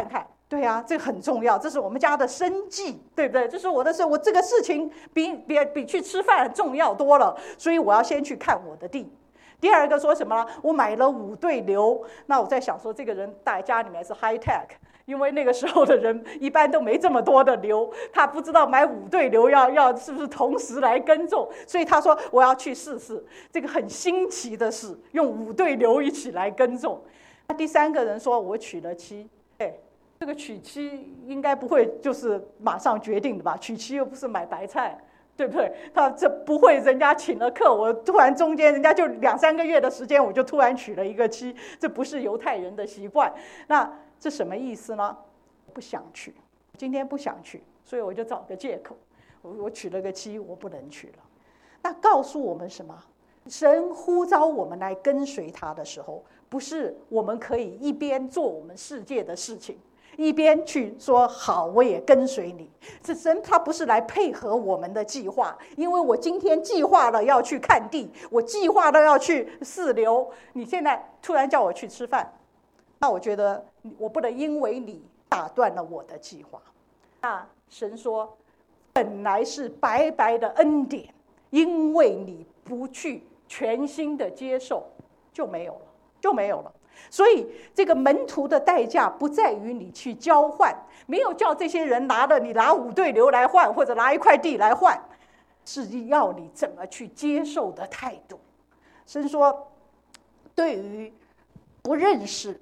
对啊，这个很重要，这是我们家的生计，对不对？这是我的事，我这个事情比去吃饭重要多了，所以我要先去看我的地。第二个说什么呢？我买了5对牛，那我在想说，这个人在家里面是 high tech， 因为那个时候的人一般都没这么多的牛，他不知道买5对牛要是不是同时来耕种，所以他说我要去试试这个很新奇的事，用5对牛一起来耕种。那第三个人说，我娶了妻，这个娶妻应该不会就是马上决定的吧？娶妻又不是买白菜。对不对？他这不会，人家请了客，我突然中间人家就2、3个月的时间，我就突然娶了一个妻，这不是犹太人的习惯。那这什么意思呢？不想娶，今天不想娶，所以我就找个借口，我娶了个妻，我不能娶了。那告诉我们什么？神呼召我们来跟随他的时候，不是我们可以一边做我们世界的事情，一边去说好，我也跟随你。这神他不是来配合我们的计划，因为我今天计划了要去看地，我计划了要去四流，你现在突然叫我去吃饭，那我觉得我不能因为你打断了我的计划。那神说，本来是白白的恩典，因为你不去全心的接受，就没有了。所以这个门徒的代价不在于你去交换，没有叫这些人你拿5对牛来换，或者拿1块地来换，是要你怎么去接受的态度。神说，对于不认识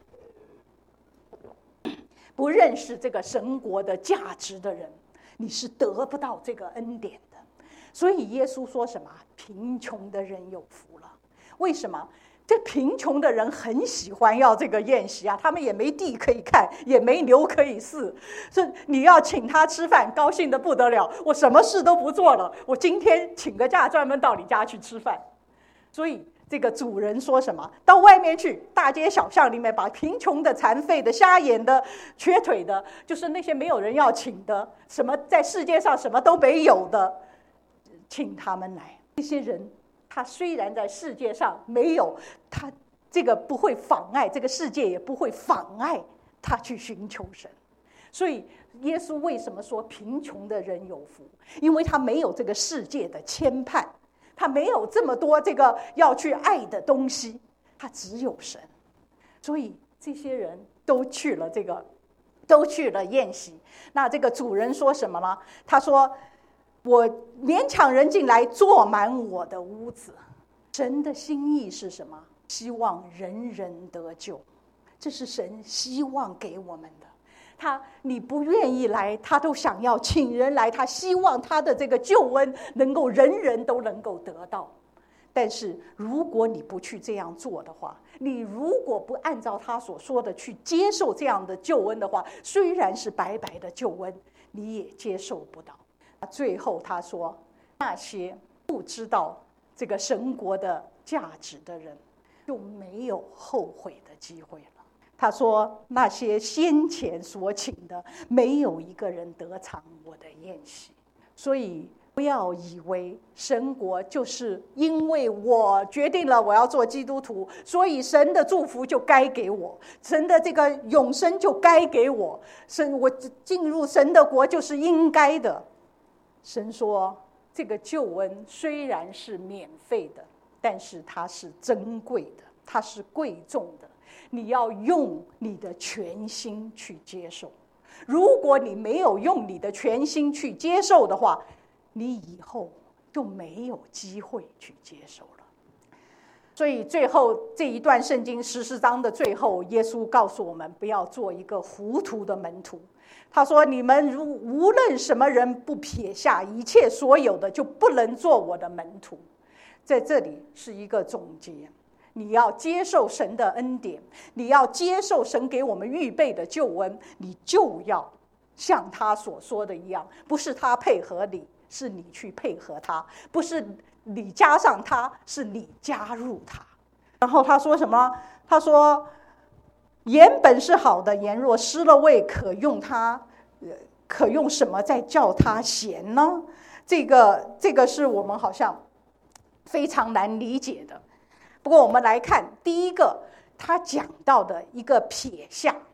这个神国的价值的人，你是得不到这个恩典的。所以耶稣说什么？贫穷的人有福了。为什么？这贫穷的人很喜欢要这个宴席啊，他们也没地可以看，也没牛可以饲，所以你要请他吃饭，高兴得不得了。我什么事都不做了，我今天请个假专门到你家去吃饭。所以这个主人说什么？到外面去，大街小巷里面，把贫穷的、残废的、瞎眼的、瘸腿的，就是那些没有人要请的，什么在世界上什么都没有的，请他们来。这些人他虽然在世界上没有，他这个不会妨碍，这个世界也不会妨碍他去寻求神。所以耶稣为什么说贫穷的人有福？因为他没有这个世界的牵绊，他没有这么多这个要去爱的东西，他只有神。所以这些人都去了宴席。那这个主人说什么呢？他说，我勉强人进来，坐满我的屋子。神的心意是什么？希望人人得救，这是神希望给我们的。你不愿意来，他都想要请人来，他希望他的这个救恩能够人人都能够得到。但是如果你不去这样做的话，你如果不按照他所说的去接受这样的救恩的话，虽然是白白的救恩，你也接受不到。最后他说，那些不知道这个神国的价值的人就没有后悔的机会了。他说，那些先前所请的，没有一个人得偿我的宴席。所以不要以为神国就是因为我决定了我要做基督徒，所以神的祝福就该给我，神的这个永生就该给我，我进入神的国就是应该的。神说，这个救恩虽然是免费的，但是它是珍贵的，它是贵重的，你要用你的全心去接受。如果你没有用你的全心去接受的话，你以后就没有机会去接受了。所以最后这一段圣经14章的最后，耶稣告诉我们，不要做一个糊涂的门徒。他说，你们无论什么人不撇下一切所有的，就不能做我的门徒。在这里是一个总结，你要接受神的恩典，你要接受神给我们预备的救恩，你就要像他所说的一样，不是他配合你，是你去配合他，不是你加上他，是你加入他。然后他说什么？他说，盐本是好的，盐若失了味，可用什么再叫它咸呢？这个是我们好像非常难理解的。不过我们来看第一个他讲到的一个撇下，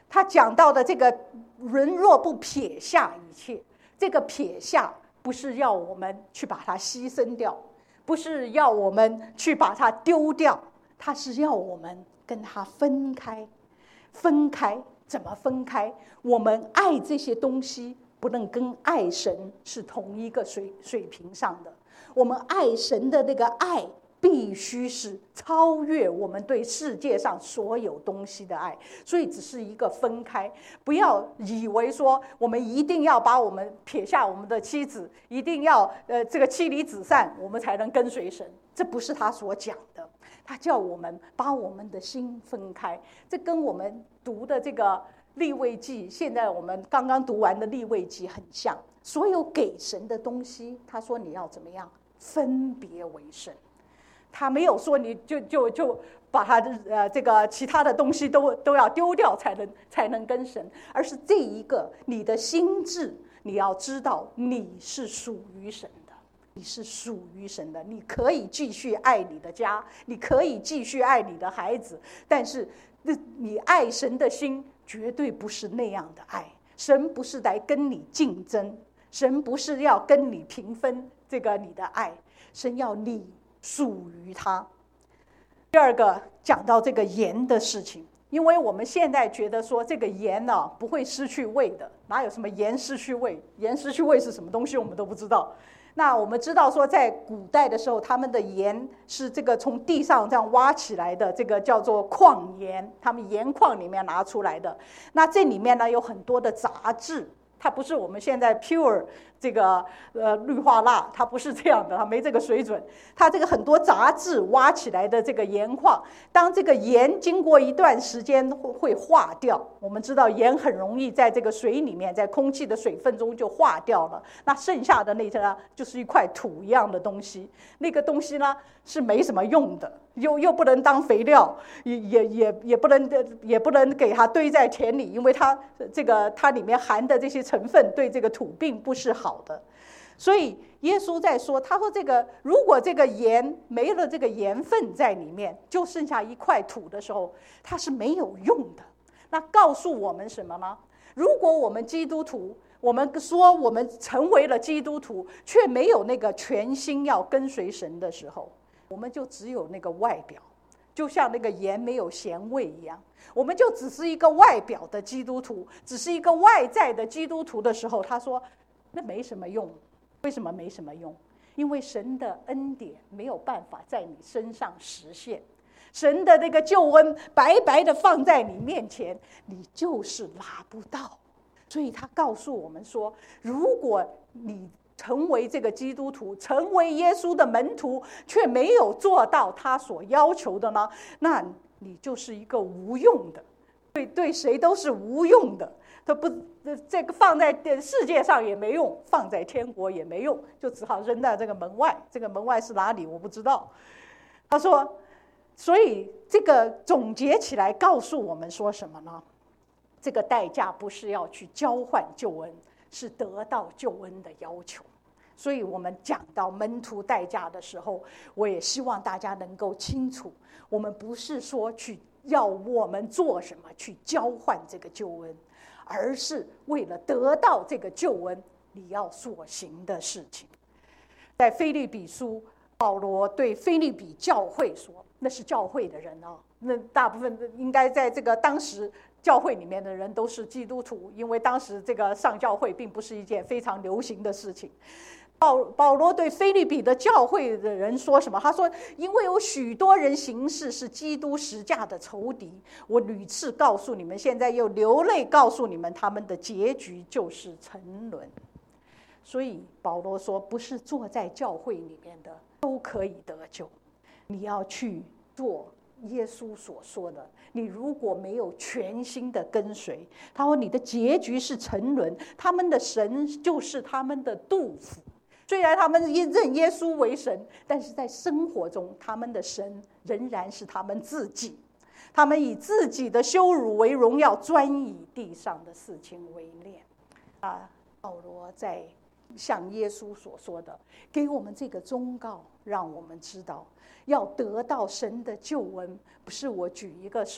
他讲到的这个人若不撇下一切，这个撇下不是要我们去把它牺牲掉，不是要我们去把它丢掉，他是要我们跟他分开。分开怎么分开？我们爱这些东西不能跟爱神是同一个水平上的，我们爱神的那个爱必须是超越我们对世界上所有东西的爱，所以只是一个分开。不要以为说我们一定要把我们撇下我们的妻子，一定要这个妻离子散，我们才能跟随神，这不是他所讲的。他叫我们把我们的心分开，这跟我们读的这个利未记，现在我们刚刚读完的利未记很像。所有给神的东西，他说你要怎么样分别为圣。他没有说你就把他的这个其他的东西都要丢掉才能跟神，而是这一个你的心智，你要知道你是属于神的，你是属于神的，你可以继续爱你的家，你可以继续爱你的孩子，但是你爱神的心绝对不是那样的爱。神不是来跟你竞争，神不是要跟你平分这个你的爱，神要你属于他。第二个讲到这个盐的事情，因为我们现在觉得说这个盐呢不会失去味的，哪有什么盐失去味？盐失去味是什么东西我们都不知道。那我们知道说在古代的时候，他们的盐是这个从地上这样挖起来的，这个叫做矿盐，他们盐矿里面拿出来的。那这里面呢有很多的杂质，它不是我们现在 pure 这个氯化钠，它不是这样的，它没这个水准。它这个很多杂质挖起来的这个盐矿，当这个盐经过一段时间会化掉。我们知道盐很容易在这个水里面，在空气的水分中就化掉了。那剩下的那些呢，就是一块土一样的东西。那个东西呢是没什么用的，又不能当肥料，也不能给它堆在田里，因为它里面含的这些成分对这个土并不是好的。所以耶稣在说，他说如果这个盐没了这个盐分在里面，就剩下一块土的时候，它是没有用的。那告诉我们什么呢？如果我们基督徒，我们说我们成为了基督徒，却没有那个全心要跟随神的时候，我们就只有那个外表，就像那个盐没有咸味一样，我们就只是一个外表的基督徒，只是一个外在的基督徒的时候，他说那没什么用。为什么没什么用？因为神的恩典没有办法在你身上实现，神的那个救恩白白的放在你面前，你就是拿不到。所以他告诉我们说，如果你成为这个基督徒，成为耶稣的门徒，却没有做到他所要求的呢，那你就是一个无用的，对谁都是无用的。它不，这个放在世界上也没用，放在天国也没用，就只好扔在这个门外。这个门外是哪里我不知道。他说，所以这个总结起来告诉我们说什么呢？这个代价不是要去交换救恩，是得到救恩的要求。所以我们讲到门徒代价的时候，我也希望大家能够清楚，我们不是说去要我们做什么去交换这个救恩，而是为了得到这个救恩你要所行的事情。在腓立比书，保罗对腓立比教会说，那是教会的人啊，那大部分应该在这个当时教会里面的人都是基督徒，因为当时这个上教会并不是一件非常流行的事情。保罗对腓立比的教会的人说什么？他说，因为有许多人行事是基督十架的仇敌，我屡次告诉你们，现在又流泪告诉你们，他们的结局就是沉沦。所以保罗说，不是坐在教会里面的都可以得救，你要去做耶稣所说的，你如果没有全心的跟随，他说你的结局是沉沦，他们的神就是他们的肚腹。虽然他们认耶稣为神，但是在生活中他们的神仍然是他们自己，他们以自己的羞辱为荣耀，专以地上的事情为念。保罗在像耶稣所说的，给我们这个忠告，让我们知道要得到神的救恩，不是我举一个手，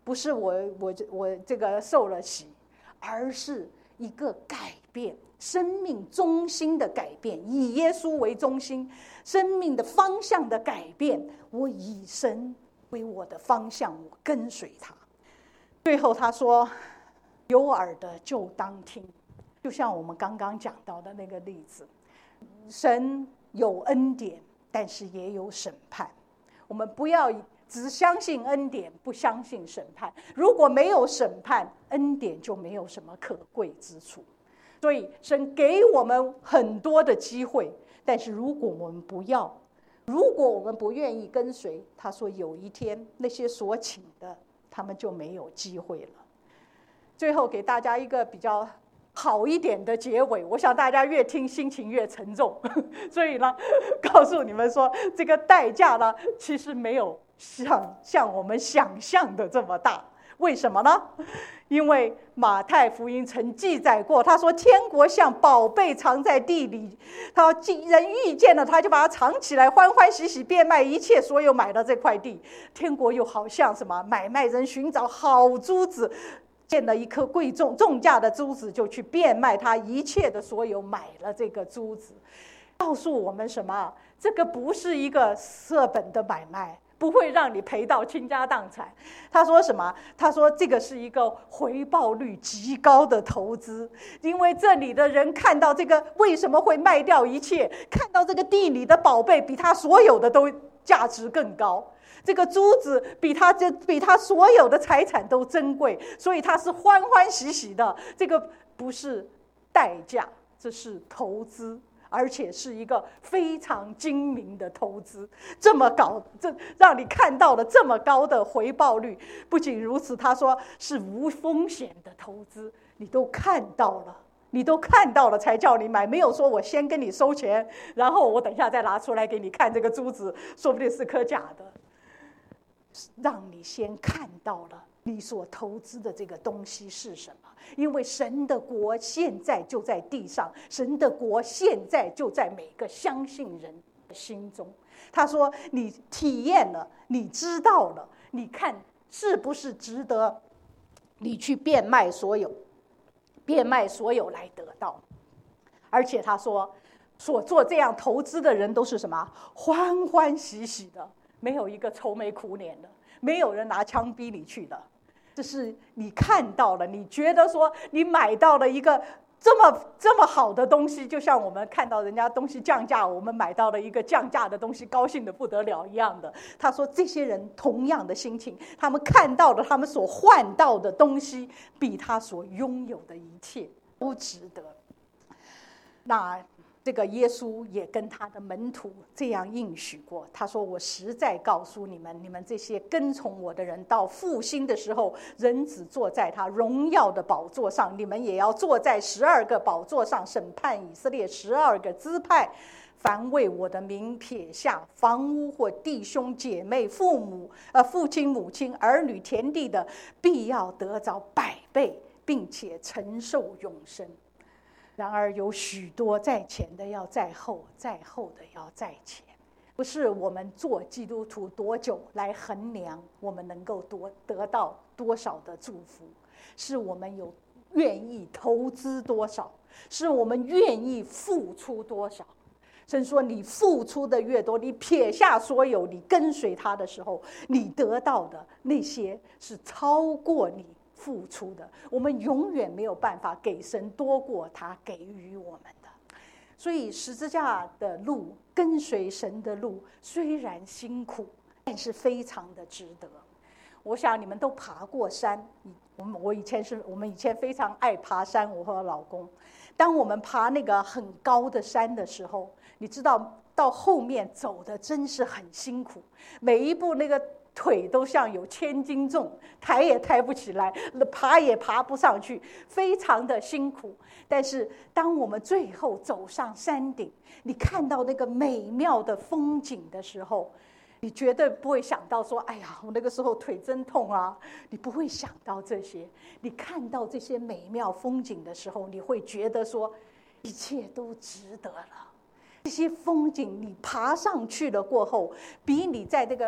不是我这个受了洗，而是一个改变，生命中心的改变，以耶稣为中心，生命的方向的改变。我以神为我的方向，我跟随他。最后他说，有耳的就当听。就像我们刚刚讲到的那个例子，神有恩典，但是也有审判。我们不要只相信恩典，不相信审判。如果没有审判，恩典就没有什么可贵之处。所以神给我们很多的机会，但是如果我们不要，如果我们不愿意跟随，他说有一天那些所请的，他们就没有机会了。最后给大家一个比较好一点的结尾，我想大家越听心情越沉重，所以呢，告诉你们说，这个代价呢，其实没有像我们想象的这么大。为什么呢？因为马太福音曾记载过，他说天国像宝贝藏在地里，他人遇见了他就把它藏起来，欢欢喜喜变卖一切所有买的这块地。天国又好像什么买卖人寻找好珠子，见了一颗贵重价的珠子，就去变卖他一切的所有，买了这个珠子。告诉我们什么？这个不是一个色本的买卖，不会让你赔到倾家荡产。他说什么？他说这个是一个回报率极高的投资，因为这里的人看到这个为什么会卖掉一切，看到这个地里的宝贝比他所有的都价值更高，这个珠子比他所有的财产都珍贵，所以他是欢欢喜喜的。这个不是代价，这是投资，而且是一个非常精明的投资。这让你看到了这么高的回报率。不仅如此，他说是无风险的投资，你都看到了才叫你买，没有说我先跟你收钱，然后我等一下再拿出来给你看这个珠子，说不定是颗假的。让你先看到了你所投资的这个东西是什么，因为神的国现在就在地上，神的国现在就在每个相信人的心中。他说你体验了，你知道了，你看是不是值得你去变卖所有来得到。而且他说所做这样投资的人都是什么？欢欢喜喜的，没有一个愁眉苦脸的，没有人拿枪逼你去的。这是你看到了，你觉得说你买到了一个这么好的东西，就像我们看到人家东西降价，我们买到了一个降价的东西，高兴得不得了一样的。他说这些人同样的心情，他们看到的他们所换到的东西，比他所拥有的一切都值得。那这个耶稣也跟他的门徒这样应许过，他说我实在告诉你们，你们这些跟从我的人，到复兴的时候，人子坐在他荣耀的宝座上，你们也要坐在12个宝座上，审判以色列12个支派。凡为我的名撇下房屋或弟兄姐妹、父亲母亲、儿女、田地的，必要得着100倍，并且承受永生。然而有许多在前的要在后，在后的要在前。不是我们做基督徒多久来衡量我们能够得到多少的祝福，是我们有愿意投资多少，是我们愿意付出多少。神说你付出的越多，你撇下所有，你跟随他的时候，你得到的那些是超过你付出的。我们永远没有办法给神多过他给予我们的。所以十字架的路，跟随神的路，虽然辛苦，但是非常的值得。我想你们都爬过山，我们以前非常爱爬山，我和我老公。当我们爬那个很高的山的时候，你知道到后面走的真是很辛苦，每一步那个腿都像有1000斤重，抬也抬不起来，爬也爬不上去，非常的辛苦。但是当我们最后走上山顶，你看到那个美妙的风景的时候，你绝对不会想到说，哎呀，我那个时候腿真痛啊！你不会想到这些。你看到这些美妙风景的时候，你会觉得说，一切都值得了。这些风景你爬上去了过后，比你在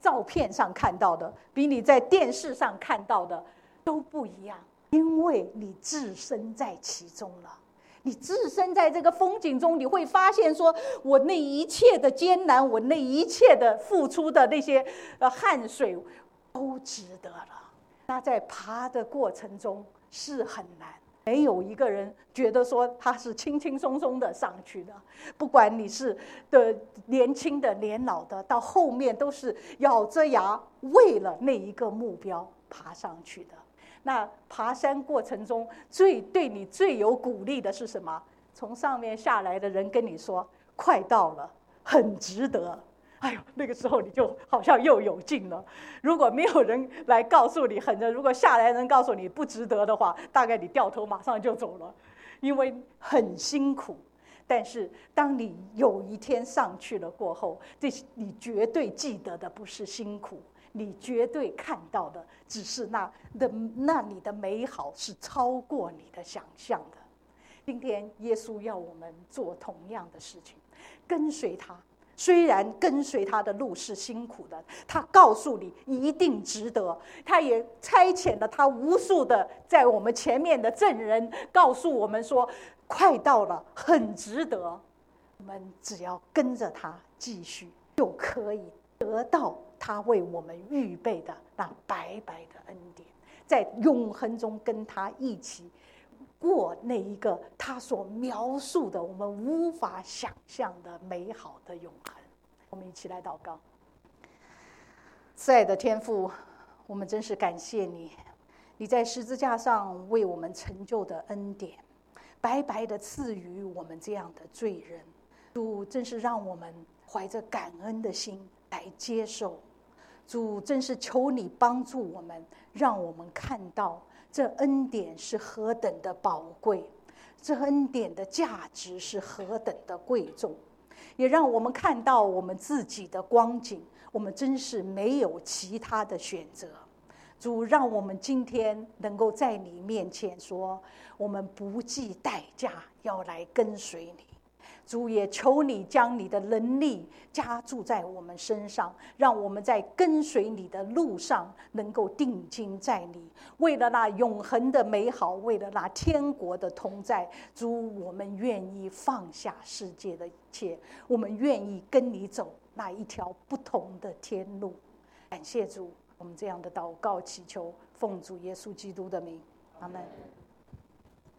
照片上看到的，比你在电视上看到的都不一样，因为你置身在其中了。你置身在这个风景中，你会发现说，我那一切的艰难，我那一切的付出的那些汗水，都值得了。那在爬的过程中是很难，没有一个人觉得说他是轻轻松松的上去的。不管你是的年轻的、年老的，到后面都是咬着牙为了那一个目标爬上去的。那爬山过程中对你最有鼓励的是什么？从上面下来的人跟你说快到了，很值得。哎呦，那个时候你就好像又有劲了。如果没有人来告诉你如果下来人告诉你不值得的话，大概你掉头马上就走了，因为很辛苦。但是当你有一天上去了过后，你绝对记得的不是辛苦，你绝对看到的只是那你的美好是超过你的想象的。今天耶稣要我们做同样的事情，跟随他。虽然跟随他的路是辛苦的，他告诉你一定值得。他也差遣了他无数的在我们前面的证人，告诉我们说快到了，很值得。我们只要跟着他继续，就可以得到他为我们预备的那白白的恩典，在永恒中跟他一起过那一个他所描述的我们无法想象的美好的永恒。我们一起来祷告。慈爱的天父，我们真是感谢你，你在十字架上为我们成就的恩典，白白的赐予我们这样的罪人。主，真是让我们怀着感恩的心来接受。主，真是求你帮助我们，让我们看到这恩典是何等的宝贵，这恩典的价值是何等的贵重，也让我们看到我们自己的光景，我们真是没有其他的选择。主，让我们今天能够在你面前说，我们不计代价要来跟随你。主，也求你将你的能力加注在我们身上，让我们在跟随你的路上能够定睛在你，为了那永恒的美好，为了那天国的同在。主，我们愿意放下世界的一切，我们愿意跟你走那一条不同的天路。感谢主，我们这样的祷告祈求，奉主耶稣基督的名，阿们。